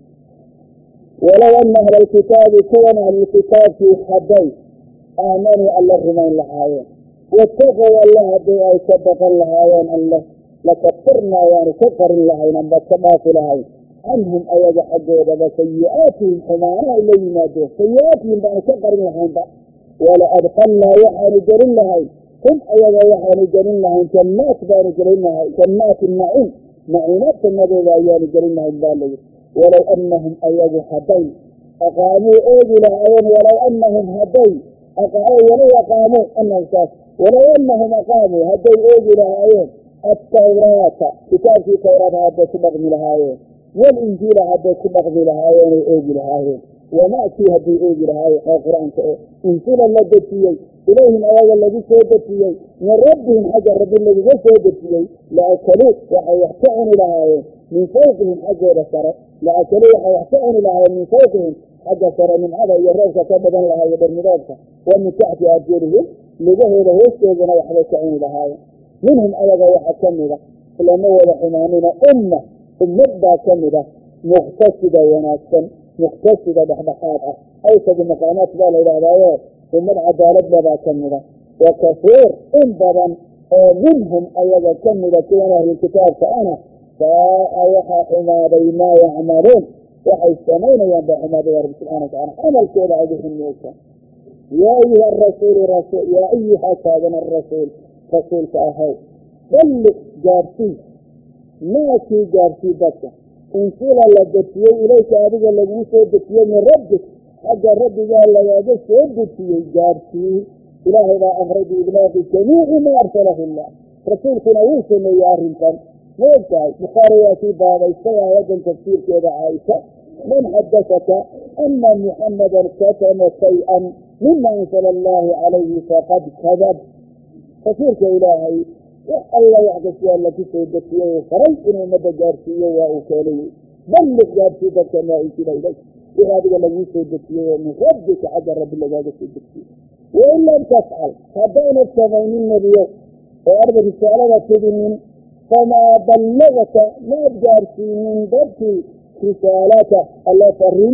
walow ana ahla alkitaabi kuwan ahlulkitaabkii hadday aamanuu alla rumayn lahaayeen wataqow alla haddii ay ka baqan lahaayeen alle lakafarnaa waanu ka qarin lahayn amba ka dhaafi lahayn canhum ayaga xaggoodaba sayi-aatihim xumaanaha la yimaadeen sayi-aatihim baanu ka qarin lahaynba wala adqalnaa waxaanu gelin lahayn hum ayaga waxaanu gelin lahayn jannaat baanu gelin lahayn jannaati naciim naciimaad jannadeeda ayaanu gelin lahayn baa layidhi walow anahum ayagu hadday aqaamuu oogi lahaayeen walow anahum hadday walow aqaamuu anahum saas walow anahum aqaamuu hadday oogi lahaayeen atawraata kitaabkii tawraata hadday ku dhaqmi lahaayeen walinjiila hadday ku dhaqmi lahaayeen ay oogi lahaayeen wamaakii hadday oogi lahaayeen oo qur-aanka oo unsila la dejiyey ilayhim ayaga lagu soo dejiyey min rabbihim xagga rabbi laguga soo dejiyey laakaluu waxay wax ka cuni lahaayeen min fawqihim xaggooda sare laakaluu waxay wax ka cuni lahaayeen min fawqihim xagga sare nimcada iyo roobka ka badan lahaa iyo dharmidoodka wa min taxti arjulihim lugahooda hoostoodana waxbay ka cuni lahaayeen minhum ayaga waxa ka mida lama wada xumaanina ummad baa ka mida muqtasida wanaagsan muqtasida dhexdhexaad ah awsadu maqaamaad baa la yidhahdaayo ummad cadaaladbabaa ka mida wa kafiir in badan oo minhum ayaga ka mida kuwan ahlulkitaabka ana saa waxaa xumaaday maa yacmaluun waxay samaynayaan baa xumaaday rabbi subxana watacala camalkooda adu xumeeysa yaa ayuha arasuulu yaa ayuha taagan arasuul rasuulka ahow balliq gaarsii maakii gaarsii dadka unsila la dejiyey ilayka adiga laguu soo dejiyey min rabbik xagga rabbigaa lagaaga soo dejiyey gaarsii ilaahay baa amray biiblaaqi jamiici ma arsalahu llah rasuulkuna wuu sameeyey arrinkan ma og tahay bukhaari waa kii baabaystay aayadan tafsiirkeeda caaisha man xadasaka ana muxamadan katama shay-an mima ansala allahu calayhi faqad kadab rasuulka ilaahay wax alla wax kasti alla ku soo dejiyey uu faray inuu ummadda gaarsiiyo waa uu keenayey balliq gaarsii dadka maa unsila ilayk wix adiga laguu soo dejiyey oo min rabbika xagga rabbi lagaaga soo dejiyey wain lam tafcal haddaynad samaynin nebiyo oo arda risaalada tidinin famaa ballagta maad gaarsiinin dadkii risaalata alla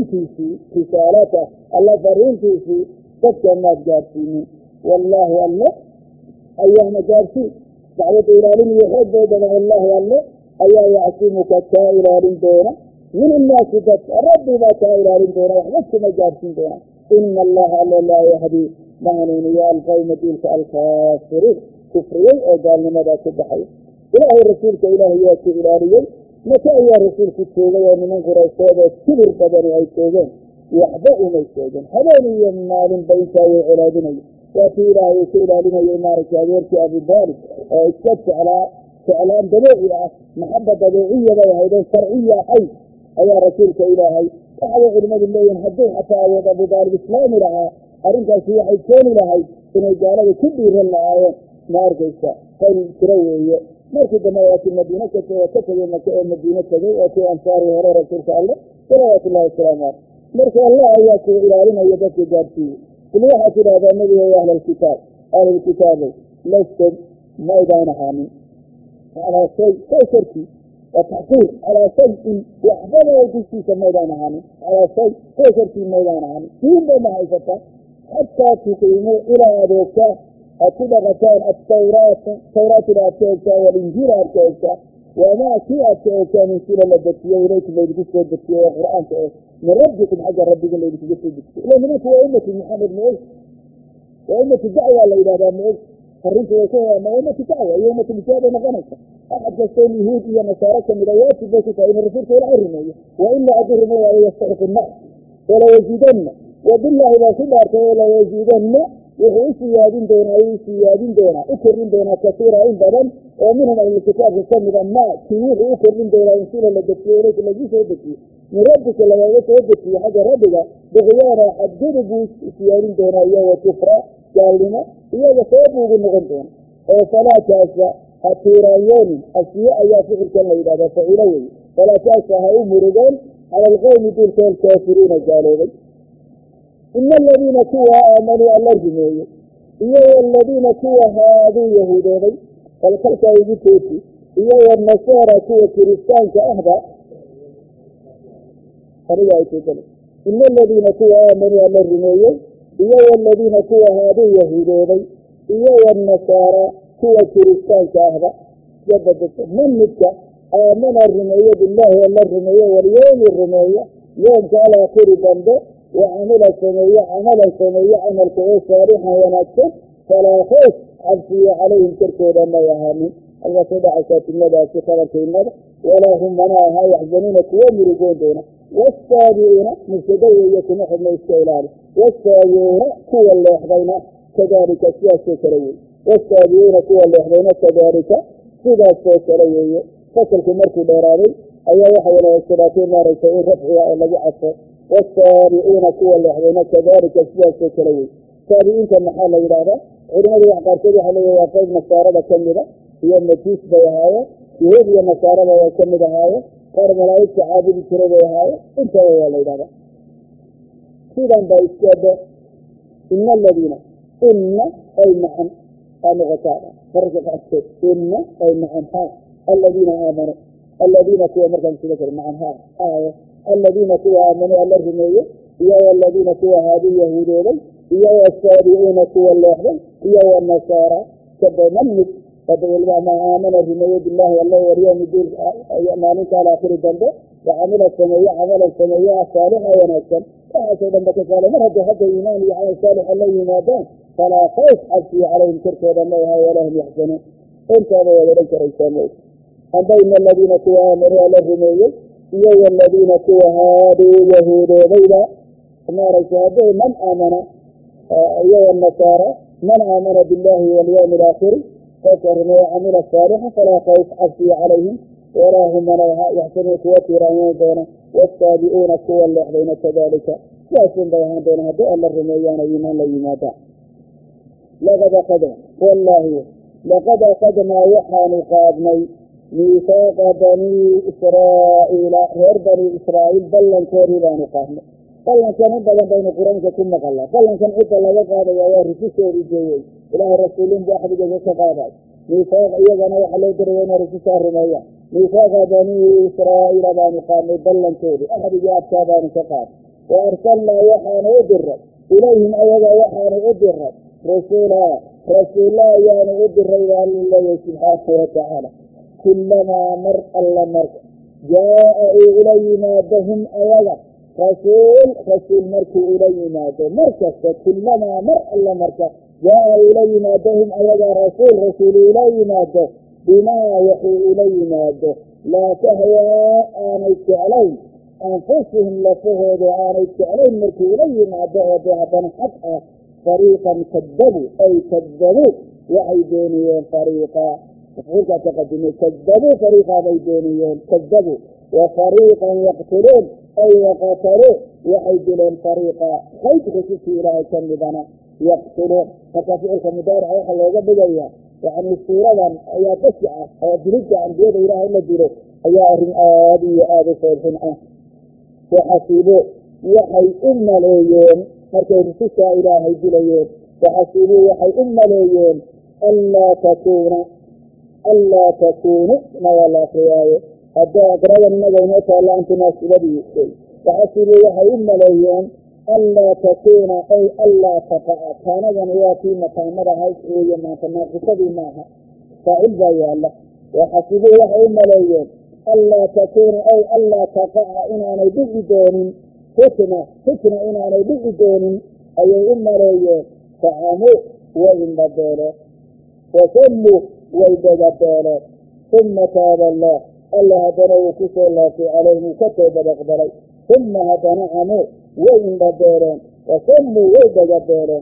fariintiisii dadka maad gaarsiinin wallaahu alle ayaana gaarsiin dacwadda ilaalin iyo xoog bay badan wallaahu alle ayaa yacsimuka kaa ilaalin doona min annaasi dadka rabbi baa kaa ilaalin doona waxba kuma gaarsiin doona ina allaha alle laa yahdii ma hanuuniyo alqawma diilka alkaafiriin kufriyey oo gaalnimadaa ku baxay ilaahay rasuulka ilaahay yaa ku ilaaliyey maka ayaa rasuulku joogay oo niman quraysheed oo kibir badani ay joogeen waxba umay joogeen habeen iyo maalinba intaa way colaadinaya waa kii ilaahay uu ku ilaalinayay maaragtay adeerkii abudaalib oo iska jeclaa jeclaan dabeeci ah maxaba dabeeciya bay ahaydeen sharciya ahayd ayaa rasuulka ilaahay waxay culimadu leeyihin hadduu xataa awood abu daalib islaami lahaa arrintaasi waxay keeni lahayd inay gaalada ku dhiiran lahaayeen ma arkaysa fayl jiro weeye markii dambe waakii madiine ka tegey maka ee madiine tegey oo kii ansaarii hore rasuulka alle salawaatullahi wasalaamu caleyh marka allah ayaa kuwa ilaalinaya dadka gaarsiiyey kuli waxaad tidhahdaa nabiga ya ahlulkitaabay lastum maydaan ahaanin calaa shay korkii waa taxqiir calaa shayin waxbaba dushiisa maydaan ahaanin calaa shay korkii maydaan ahaanin diinba ma haysataa xataa tuqiimuu ilaa adeegtaa aad ku dhaqataan tawraatida aad ka egtaan walinjiila aad ka egtaan wamaa kii aad ka egtaan insiila la dejiyo ilaykum laydinku soo dejiyo ee qur-aanka eh min rabbikum xagga rabbiga laydinkuga soo dejiyo ila nimanku waa ummati maxamed ma og waa ummatu dacwa la yidhahdaa ma og arrinta way ku waa ummatu dacwa iyo ummatu bijaabay noqonaysa axad kastoo yahuud iyo nasaaro kamida waajib bay ku tahay inuu rasuulka ilaahay rumeeyo wa ina hadduu rumeeyayo yastaxiqu nnaas walayaziidanna wabilaahi baa ku dhaartay walayaziidanna wuxuu u siyaadin doonaa u kordhin doonaa kasiira in badan oo minhum ahlulkitaabka kamida maa kii wuxuu u kordhin doonaa insiila la dejiyo ilayka lagu soo dejiyo min rabbika lagaaga soo dejiyo xagga rabbiga bugyaana xadgudub buu siyaadin doonaa iyo wa kufra gaalnimo iyaga sabab ugu noqon doona oo falaataasa ha tiiraanyoonin asiye ayaa ficilkan la yidhahdaa faciilo weye falaataasa ha u murugeen cala alqowmi dulka alkaafiriina gaaloobay ina aladiina kuwa aamanuu alla rumeeyey iyo waladiina kuwa haaduu yahuudoobay kalkalkaa igu toosi iyo wanasaara kuwa kiristaanka ahba aniga ay tuugana ina aladiina kuwa aamanuu alla rumeeyey iyo waladiina kuwa haaduu yahuudoobay iyo wanasaara kuwa kiristaanka ahba man midka aamana rumeeye bilaahi alla rumeeye walyoomi rumeeya yoomka alaakhiri dambe وعمل سمية عملا سمية عمل كويس صالحا ونكسب فلا خوف عبسي عليهم كركودا ما يهاني الله سبع عشات الندى سخرة الندى ولا هم مناها يحزنون كوام يرجون دونا والسابعون مستدوي يكون أحد ما يستيلان والسابعون كوى اللي يحضينا كذلك سياسة كروي والسابعون كوى اللي يحضينا كذلك سياسة كروي فصل كمركو داراني أي واحد ولا الثلاثين نار يسعين رفعها الذي عصر والسابعون كوى اللحظين كذلك السياسة كروي سابعين كمحال إلهة علماء الوحقار كذي حلوة يقيد نصارى كمدة هي المجيس بيهاية يهود هي نصارى كمدة هاية قال ملايك عابد كرة بيهاية انتهى إلهة سيدان بايسكاد إن الذين إن أي معن قاموا غتانا فرجع أكثر إن أي معن الذين آمنوا الذين كوى مركز سيدة معن آية الذين كوى آمنوا الله رميه إيا والذين كوى هذه يهودين إيا والسابعون كوى اللحظة إيا والنصارى كبه نملك فبقى ما آمن رميه بالله والله وريوم يدير أمانك على آخر الدنبه وعمل السمية عمل السمية صالحة ونكسل فأسأل لما تسأل مرهد حتى إيمان يعمل صالح الله ينادان فلا خوف حسي عليهم كركة الله ولهم يحسنون انت هذا ولدك ريسانوك أن بين الذين كوى آمنوا الله رميه iyo waladiina kuwa haaduu yahuudoodayda maaragtay man aamana iyo wanasaara man aamana billahi walyawmi alaakhiri fakarna wacamila saalixa falaa khawf cabsiya calayhim walaa hum manayha yaxsanuu kuwa tiiraanyan doona waasaabi'uuna kuwa leexdayna kadalika saasun bay ahaan doona haddii alla rumeeyaana iimaan la yimaadaan laqad akadnaa waxaanu qaadnay ميثاق بني إسرائيل غير بني إسرائيل بلن كوري بانو قادنا بلن كان عددا بين القرآن كما قال بلن كان عددا لغا قادة يا رسول الجوي إله الرسولين بأحد جزء قادة ميثاق إيغانا وحلو دروين رسول الرمية ميثاق بني إسرائيل بانو قادنا بلن كوري أحد جاء بانو قادة وأرسلنا وحانا أدرا إليهم أيضا وحانا أدرا رسولا يعني أدرا الله سبحانه وتعالى كلما مر الله مر جاء إلينا بهم أيضا رسول مرك إلينا مركز كلما مر الله مركز جاء إلينا بهم أيضا رسول إلينا بما يحي إلينا لا تهوى آنيت عليه أنفسهم لفهد آنيت عليه مرك إلينا بهذا حقا فريقا كذبوا أي كذبوا وعيدوني فريقا مفعولك تقدمي كذبوا فريقا بيدونيون كذبوا وفريقا يقتلون أي يقتلوا وحيدلون فريقا خيط خصوصي إلهي كمدنا يقتلون فتفعلك مدارع وحل وقبضيها يعني الصورة أي تسعة أو درجة عن بيض إلهي إلا ديره أي أهل آدي آدي صالحين وحسيبوا وحي إما ليون مركز رسوسة إلهي دليون وحسيبوا وحي إما ليون ألا تكون نوالا خياية هذا أقرأ النبي نوتا الله أنت ناس بدي وحسيبوا وحي إما ليون ألا تكون أي ألا تقع كان جنواتي مطامرة هاي إيه ما تناقصدي معها فعلبا يا الله وحسيبوا وحي إما ليون ألا تكون أي ألا تقع إن أنا بجدون فتنة إن أنا بجدون أي إما ليون فعموا وإن بدوله وثموا وإن ثم تاب الله هدنا وكسر الله في عليهم كتب بقبلي ثم هدنا عموا وإن بدوله وثموا وإن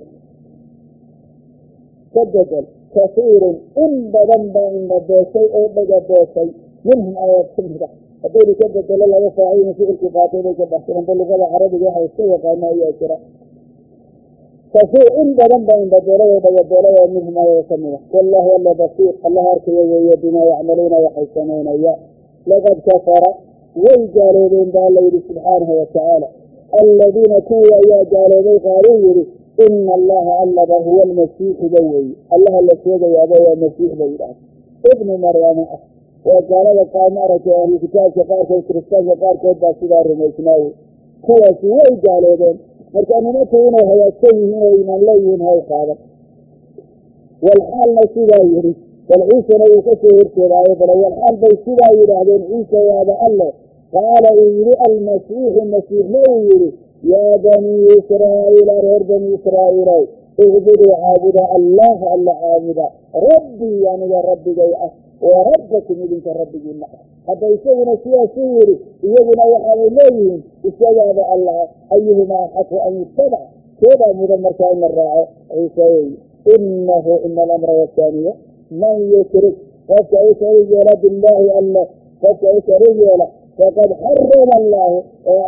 بدوله كثير إن بدنبا إن بدوشي أو بدوشي منهم آيات سمهدة هذول كبدل الله يفاعين في الكفاتين كبحثنا باللغة العربية حيثية قائمة يأشرة كثير إن بدنبا إن بدوله منهم آيات سمهدة والله والله بصير الله أركيه بما يعملون وحيثنون إياه لقد كفر ويجالين بالله سبحانه وتعالى الذين كوا يا جالين قالوا إن الله علب هو المسيح ذوي الله الذي يدعي أبوه المسيح ذوي ابن مريم وقال لك أمارة أهل كتاب شفارك وكريستان شفارك وإبا سدار رميسناوي هو سوى جالين مركاننا كونه هو السيء وإيمان ليهن هو قادر والحال نسيبا يري والعيسى نيكسه ارتباعي والحال بيسيبا يري هذين عيسى يا الله قال يري المسيح لا يري يا بني إسرائيل غير بني إسرائيل اعبدوا عابدا الله ألا عابدا ربي يعني يا ربي جيئة وربكم إذنك ربي جيئة حتى يسوينا سياسيري يجبنا وحاول إليهم استجاب الله أيهما حق أن يتبع كذا مدمر كائن الراعي عيسى إن الأمر والثانية من يشرك فكيف بالله الله فكيف له فقد حرم الله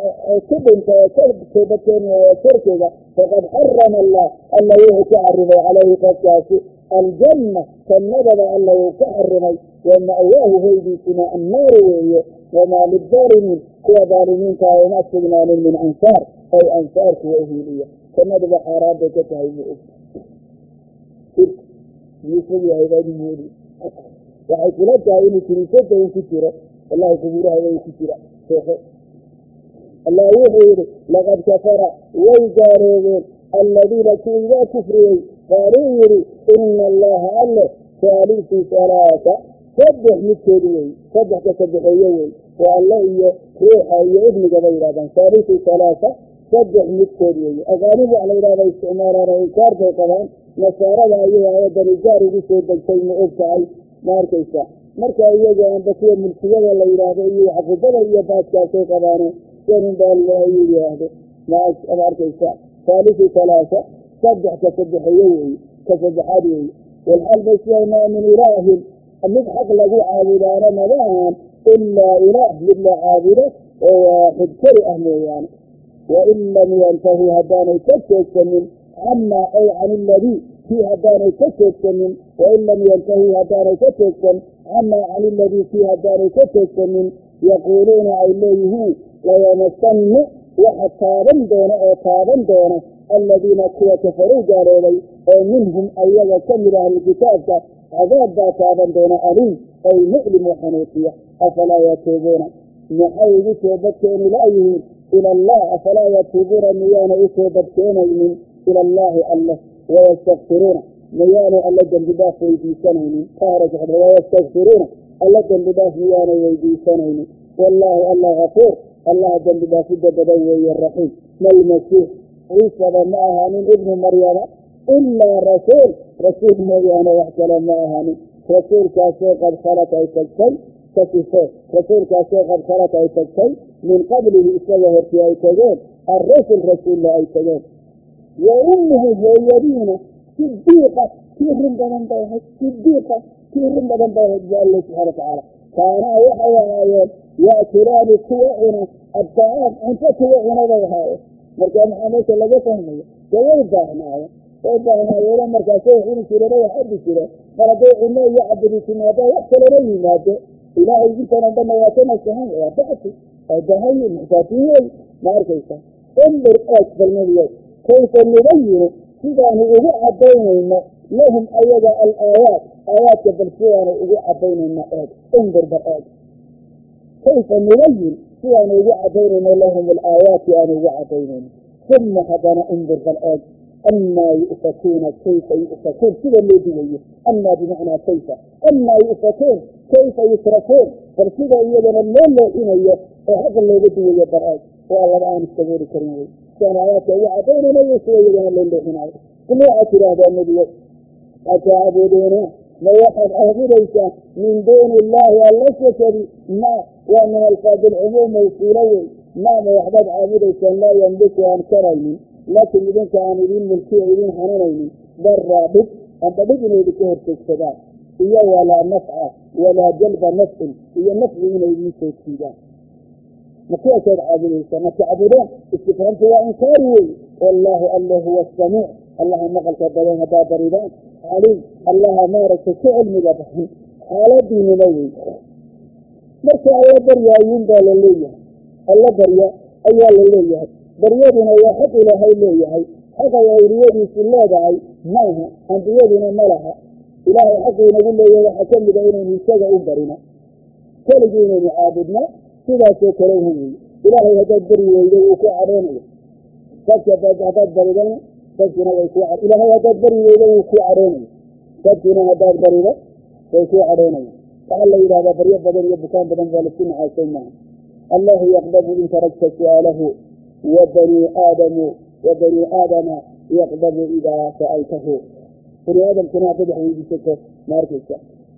كبتين وشركة فقد حرم الله أنه يحرم عليه فكاسي الجنة كالنبض أنه يحرم ومأواه هيدي سماء النار وما للظالمين هو ظالمين كائنات سجنان من أنصار أي أنصار كوهيلية كالنبض حرام بكتهيم يسوي عباد مولي وحيث لا تعين كنيسة وكثيرة الله كبيرها وكثيرة الله يحيي لقد كفر ويجارون الذين كذا كفروا قالوا إن الله على ثالث ثلاثة صدح متكدوي صدح كسبحيوي والله روحه ابن جبير هذا ثالث ثلاثة صدح متكدوي أغانب على هذا استعمال رئيسار في قرآن نصارى أيها هذا الرجال يسود الشيء أبتعي ماركيسا marka iyaga aan dadka mulkiyada la yiraahdo iyo xafidada iyo baadkaasay qabaaneen in baa yiraahdo ma arkaysa ثالث ثلاثة صدح كسبحيوي كسبحادي والحال بيسينا من إله المضحك الذي عابدان مذاهن إلا إله لله عابده وواحد كل أهميان وإن لم ينتهي هدان يكتشف من عما أي عن الذي في هدان يكتشف من وإن لم ينتهي هدان يكتشف عما عن الذي في هدان يكتشف من يقولون إليه ويمسن وحتى طابن الذين كفروا قالوا منهم أيضا كمل أهل الكتاب عذاب طابن دون أليم أي مؤلم وحنوطية أفلا يتوبون نحيي توبتين لأيهم إلى الله أفلا يتوبون ميان توبتين إلى الله ويستغفرون ميان الله جنبه في سنين خارج ويستغفرون الله جنبه ميان في سنين والله الله غفور الله جنبه في بدوي الرحيم ما المسيح عيسى معها من ابن مريم إلا رسول مريم وحكلا معها من رسول كاسي قد خلق أيتكي كسيفه رسول كاسي قد خلق أيتكي من قبله إسوه في أيتكين الرسول رسول أيتكين وأمه ويدين صديقة كيف رمضان بيها صديقة كيرين بدن الله سبحانه وتعالى كان وحيا يأكلان كوعنا الطعام أنت كوعنا بهاي مركان حماس اللي جفهمه ويبدأنا ولا مركان سوي كيرا وحد كيرا فرجع إنه يعبد في ماذا يحصل له ماذا إلهي جيتنا عندما يأتينا السهام ويبعث هذا المحتاجين ما أركيسا انظر أكبر مليون كيف نبين سيدان إذا بيننا لهم أيضا آيات بالسيان إذا بيننا انظر بالآيات كيف نبين سيدان إذا بيننا لهم الآيات إذا بيننا ثم حضنا انظر بالآيات أما يؤفكون كيف يؤفكون كذا اللي دويه أما بمعنى كيف أما يؤفكون كيف يصرفون فالكذا إيضا الليل إنيه وهذا اللي دويه بالآيات والله الآن استغير كريم كان آيات وعدين لا يسوي لنا الليل هنا كل أكل هذا النبي أتعبدون ما يحب أهديك من دون الله والله ما وأن الفاظ العموم يسيرون ما يحب عبدك لا يملك أن كريم لكن إذن كاملين ملكيين حنانين بالرابط أنت بجني بكهر تكتبا إيا ولا نفع ولا جلب نفع إيا نفع من يجيسوا السيدان مكيئة عابدين ما تعبدون استفهمت وإنكاري والله الله هو السميع الله نقل كبالين باب ريبان عليم الله مارك سعل مجابهم حالة دينوي مركا الله بريا ينبال الليل الله بريا أيال الليل بريادنا يحق إلى هاي الليل حقا يوريدي في الله دعي ماها عن بريادنا ملها إلهي حقا نقول له يحكم بأينا نساق أمبرنا كالجين عابدنا كذا سيكريهم إلهي هداد بريادي وكو عرينا فكذا هداد بريدنا فكنا ويكو عرينا إلهي هداد بريادي وكو عرينا فكنا هداد بريدنا ويكو عرينا فعلا إذا هذا برياد بدن يبكان بدن ذلكين عايشين الله يقبض إن تركت سؤاله وبني آدم يقبض إذا سألته بني آدم كنا تدعي بشكل ماركسة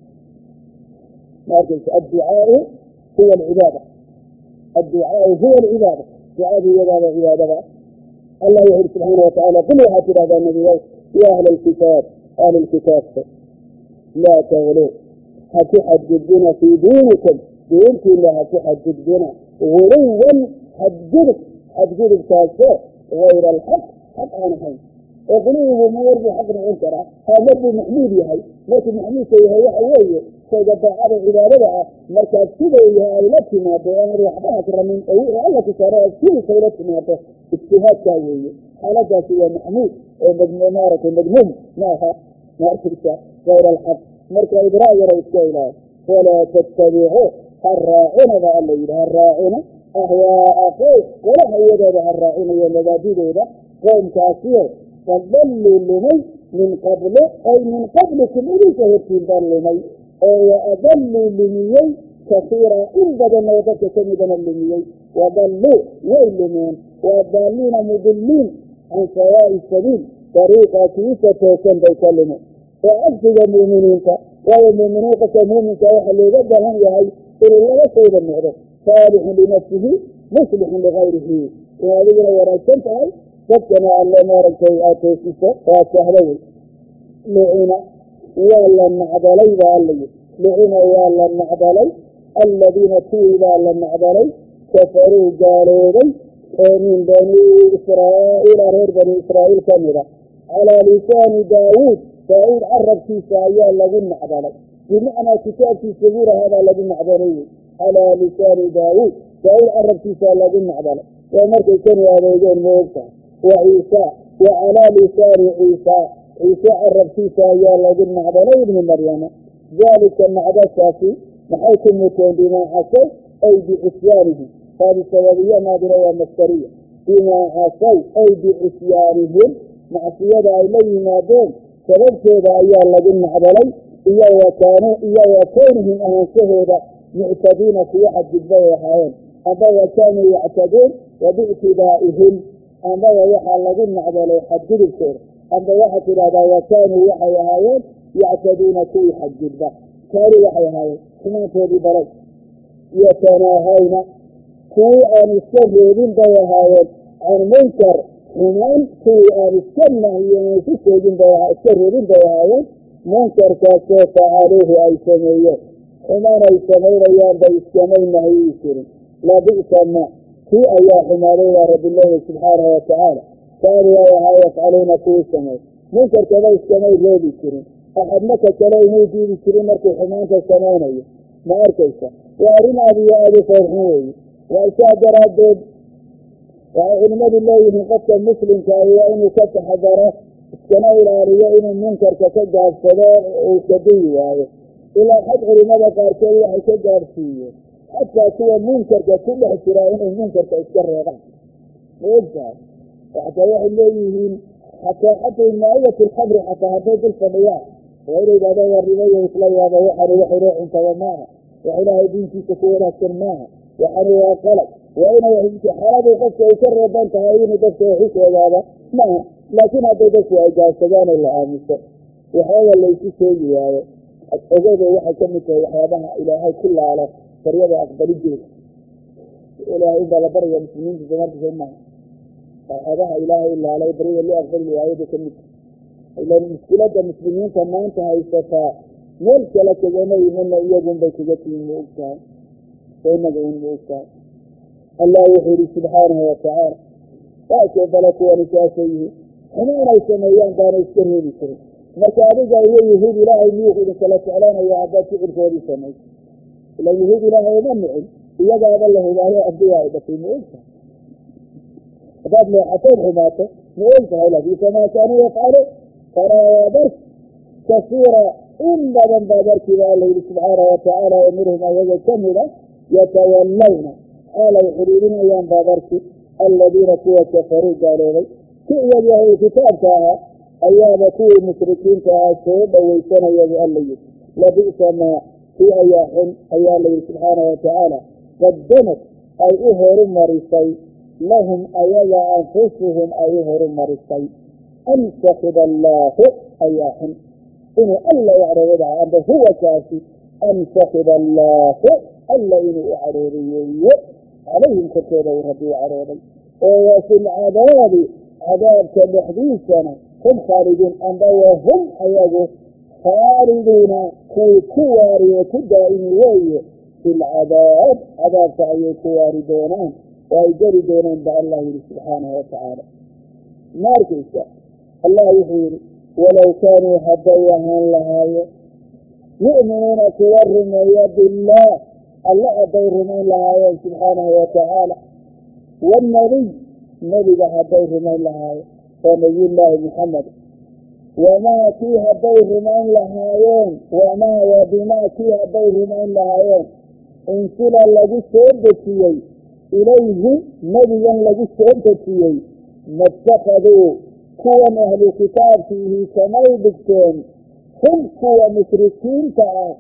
الدعاء هو العبادة دعاء عبادة الله يقول سبحانه وتعالى قل يا هذا النبي يا أهل الكتاب لا تغلوا هتحددنا في دينكم دينكم لا هتحددنا غلوا حدجرك تاسع غير الحق حق عن حين وقلوه ما يرجع حق عنكرة هذا محمود يهي لكن محمود يهي حويه سيدفع على عبادة مركز كده يهي لكما بأمر وحبها كرمين أيه الله كسراء كل سيلتما اجتهاد كاويه حالتها سوى محمود مجمومارة مجموم ماها ماركسة غير الحق مركز إدراء يرى إسكايلات ولا تتبعوا الراعين ذا الليل الراعين أهواء قوم ولا هيدا الراعين والمبادئ ذا قوم كاسير فضلوا لمي من قبل أي من قبلكم إلي شهدتين ضلوا وأضلوا لمي كثيرا إن بدنا وذلك سمدنا لمي وضلوا ويلمون وضالين مضلين عن سواء السبيل طريقة كيسة توسن بيكلمون وعبد المؤمنين والمؤمنين كمؤمن كيحلوا ذبهم يهي إلى الله سيد المعرف صالح لنفسه مصلح لغيره وهذه ورأيكم تعالى فكنا الله مارك سيئاته سيسة فاتحلوه لعنا ولا النعدلي وعلي لعنا ولا النعدلي الذين توبوا على النعدلي كفروا قالوا من بني إسرائيل غير بني إسرائيل كاملة على لسان داود عرب في سعيان لذين نعدلي بمعنى كتاب في سبورة هذا الذي نعدلي على لسان داود عرب في سعيان لذين نعدلي ومركز كانوا يريدون موسى وعيسى وعلى لسان عيسى عرب في سعيان لذين نعدلي ابن مريم ذلك النعدل الشافي محيكم متين بما حصل أي بعصيانه هذه السببية نادرة ومسترية بما حصل أي بعصيانهم معصية إليه نادون سبب كذا أيها الذين نعدلي إيا وكونهم أنسهد معتدين في واحد جدبه وحاين أما وكانوا يعتدون وباعتدائهم أما ويحى الذين نعدلي حدد السير أما واحد إلى وكانوا يحيى هايين يعتدون في حد جدبه كانوا يحيى هايين كما تهدي برد يتناهين كوي أن يستهدين بيهايين عن منكر همان كوي أن يستنه يستهدين بيهايين munkarkaasoo facaluuhu ay sameeyeen xumaan ay samaynayaan bay iskamay nahyi jirin labi'sa ma kii ayaa xumaaday baa rabbi leeyahy subxaanahu watacaala kaanuu ay ahaa yafcaluuna kuwii sameey munkarkaba iskamay reebi jirin axadna ka kale inuu diidi jirin markuu xumaanta samaynayo ma arkaysa waa arrin aad iyo aada u foorxun weeye waa saa daraaddeed waxay culimmadu leeyihiin qofka muslimka ah waa inuu ka taxadaro iskana ilaaliyo inuu munkarka ka gaabsado uu kaduyi waayo ilaa xad culimmada qaarkood waxay ka gaabsiiyeen xataa kuwa munkarka ku dhex jiraa inay munkarka iska reebaan maogtahay xataa waxay leeyihiin xataa maayati lxabri xataa hadday dul fadhiyaan waa inay idhahdaan waa ribayo isla yaaba waxani wax inoo cuntaba maaha wax ilaahay diintiisa ku wanaagsan maaha waxani waa qalab waa inay xaaladii qofka ay ka reeban tahay inuu dadka wax u sheegaaba maaha laakiin hadday dadku ay gaabsadaan oo la aamuso waxooga laysu sheegi waayo ogooda waxay ka mid tahay waxyaabaha ilaahay ku laalo baryada aqbalideeda ilaahay inbaa la baraya muslimiinta somarkasa maaha waxyaabaha ilaahay laalay baryada loo aqbali waayada ka mid ilan mushkilada muslimiinta maanta haysataa meel kale kagama imana iyagunbay kaga timin ma ogtahay inaga un ma ogtahay allah wuxuu yihi subxaanahu watacaala waakee bale kuwani saasay yihiin xumaanay sameeyaan baana iska reebi jirin marka adiga iyo yuhuud ilaahay miyuu idinkala jeclaanaya haddaad ficilkoodii samayso ilan yuhuud ilaahay uma nicin iyagaaba la hubaayo abdiga ay dhashay ma ogtahay haddaad leexatood xumaato ma ogtahay lakiinse maa kaanuu yafcaluun faraa dark kasiira in badan baa darkii baa alla yihi subxaana watacaala oo minhum ayaga kamida yatawallawna xaalay xidhiidinayaan baa darki alladiina kuwa kafaruu gaaloobay ki iyagii ahlu kitaabka ahaa ayaaba kuwii mushrikiinta ahaa soo dhawaysanaya bu alla yihi labi'sa maa kii ayaa xun ayaa la yihi subxaana watacaala qadamad ay u horumarisay lahum ayaga anfusuhum ay u horumarisay an sakida allaahu ayaa xun inuu alla u cadhoobadaha amba huwa kaasi an sakida allaahu alla inuu u cadhooday weeye calayhim korkooda uu rabbi u cadhooday oo wa fi lcadaabi cadaabka dhexdiisana hum khaalidiin amba wahum ayagu khaaliduuna kuwii ku waari oo ku daa'imi weeye fi lcadaab cadaabka ayay ku waari doonaan oo ay geli doonaan ba allah yihi subxaanahu watacaala ma arkaysa allah wuxuu yihi walow kaanuu hadday ahaan lahaaye yu'minuuna kuwa rumeeya billaah alla hadday rumayn lahaayeen subxaanahu watacaala wanabiy nebiga hadday rumayn lahaayeen oo nabiyullaahi muxamed wamaa kii hadday rumayn lahaayeen wamaa wabimaa kii hadday rumayn lahaayeen unsila lagu soo dejiyey ilayhi nebigan lagu soo dejiyey matakaduu kuwan ahlu kitaabkiihii kamay dhigteen hum kuwa mushrikiinta ah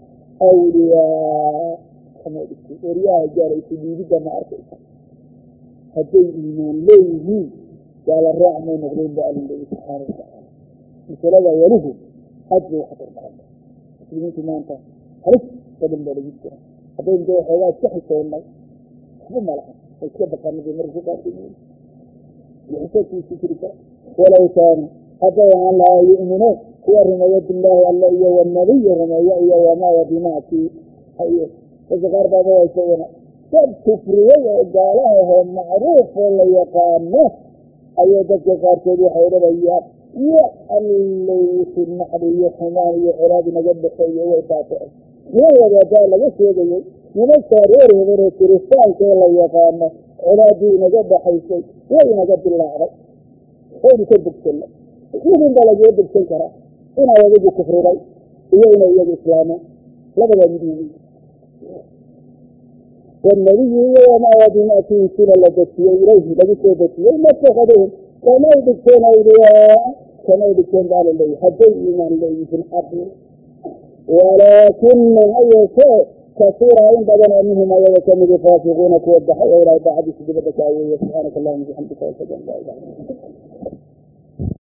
awliyaa kamay dhigteen eryaha gaaraysa dhiibidda ma arkaysa hadday iimaan leeyihiin gaala raac may noqdeen ba alla leeyi subxaana watacaala masalada welihu aad bay waxtar baranta muslimiintu maanta halis badan baa lagu jira hadday inta waxoogaa iska xisoonnay waxba malaha way iska baqanada marka ku qaartay xisoodkiisu jiri kara walow kaanu hadday ahaan lahaa yu'minuun kuwa rumeeya bilaahi alla iyo wanabiy rumeeya iyo wamaa wabimaakii haye dadka qaar baaba waa isaguna dad kufriyey oo gaalahahoo macruufoo la yaqaano ayay dadka qaarkood waxay odhanayaan ya allaysi naxdi iyo xumaan iyo colaad inaga dhexeeyo way baata'ay niman wadaadaa laga sheegayey nimankaa reer hebanoo kiristaankoo la yaqaano colaaddii inaga dhaxaysay way inaga dilaacday waynu ka bogsanay midin baa lagoo bogsan karaa inaad adigu kufriday iyo inay iyagu islaamaan labadaa mid weyn wanabiyi iyo wamaa wabimaakii unsila la dejiyey ilayhi lagu soo dejiyey matakaduhum kamay dhigteen awliyaa kamay dhigteen baa la leeyahy hadday iimaan leeyihiin xaqi walaakina ha yeeshee kasiira in badan oo minhum ayaga kamidi faasiquuna kuwa baxay oo ilaahay daacadiisa dibadda ka aweeye subxaanaka allahuma bixamdika ashhadu an laa ilaha illa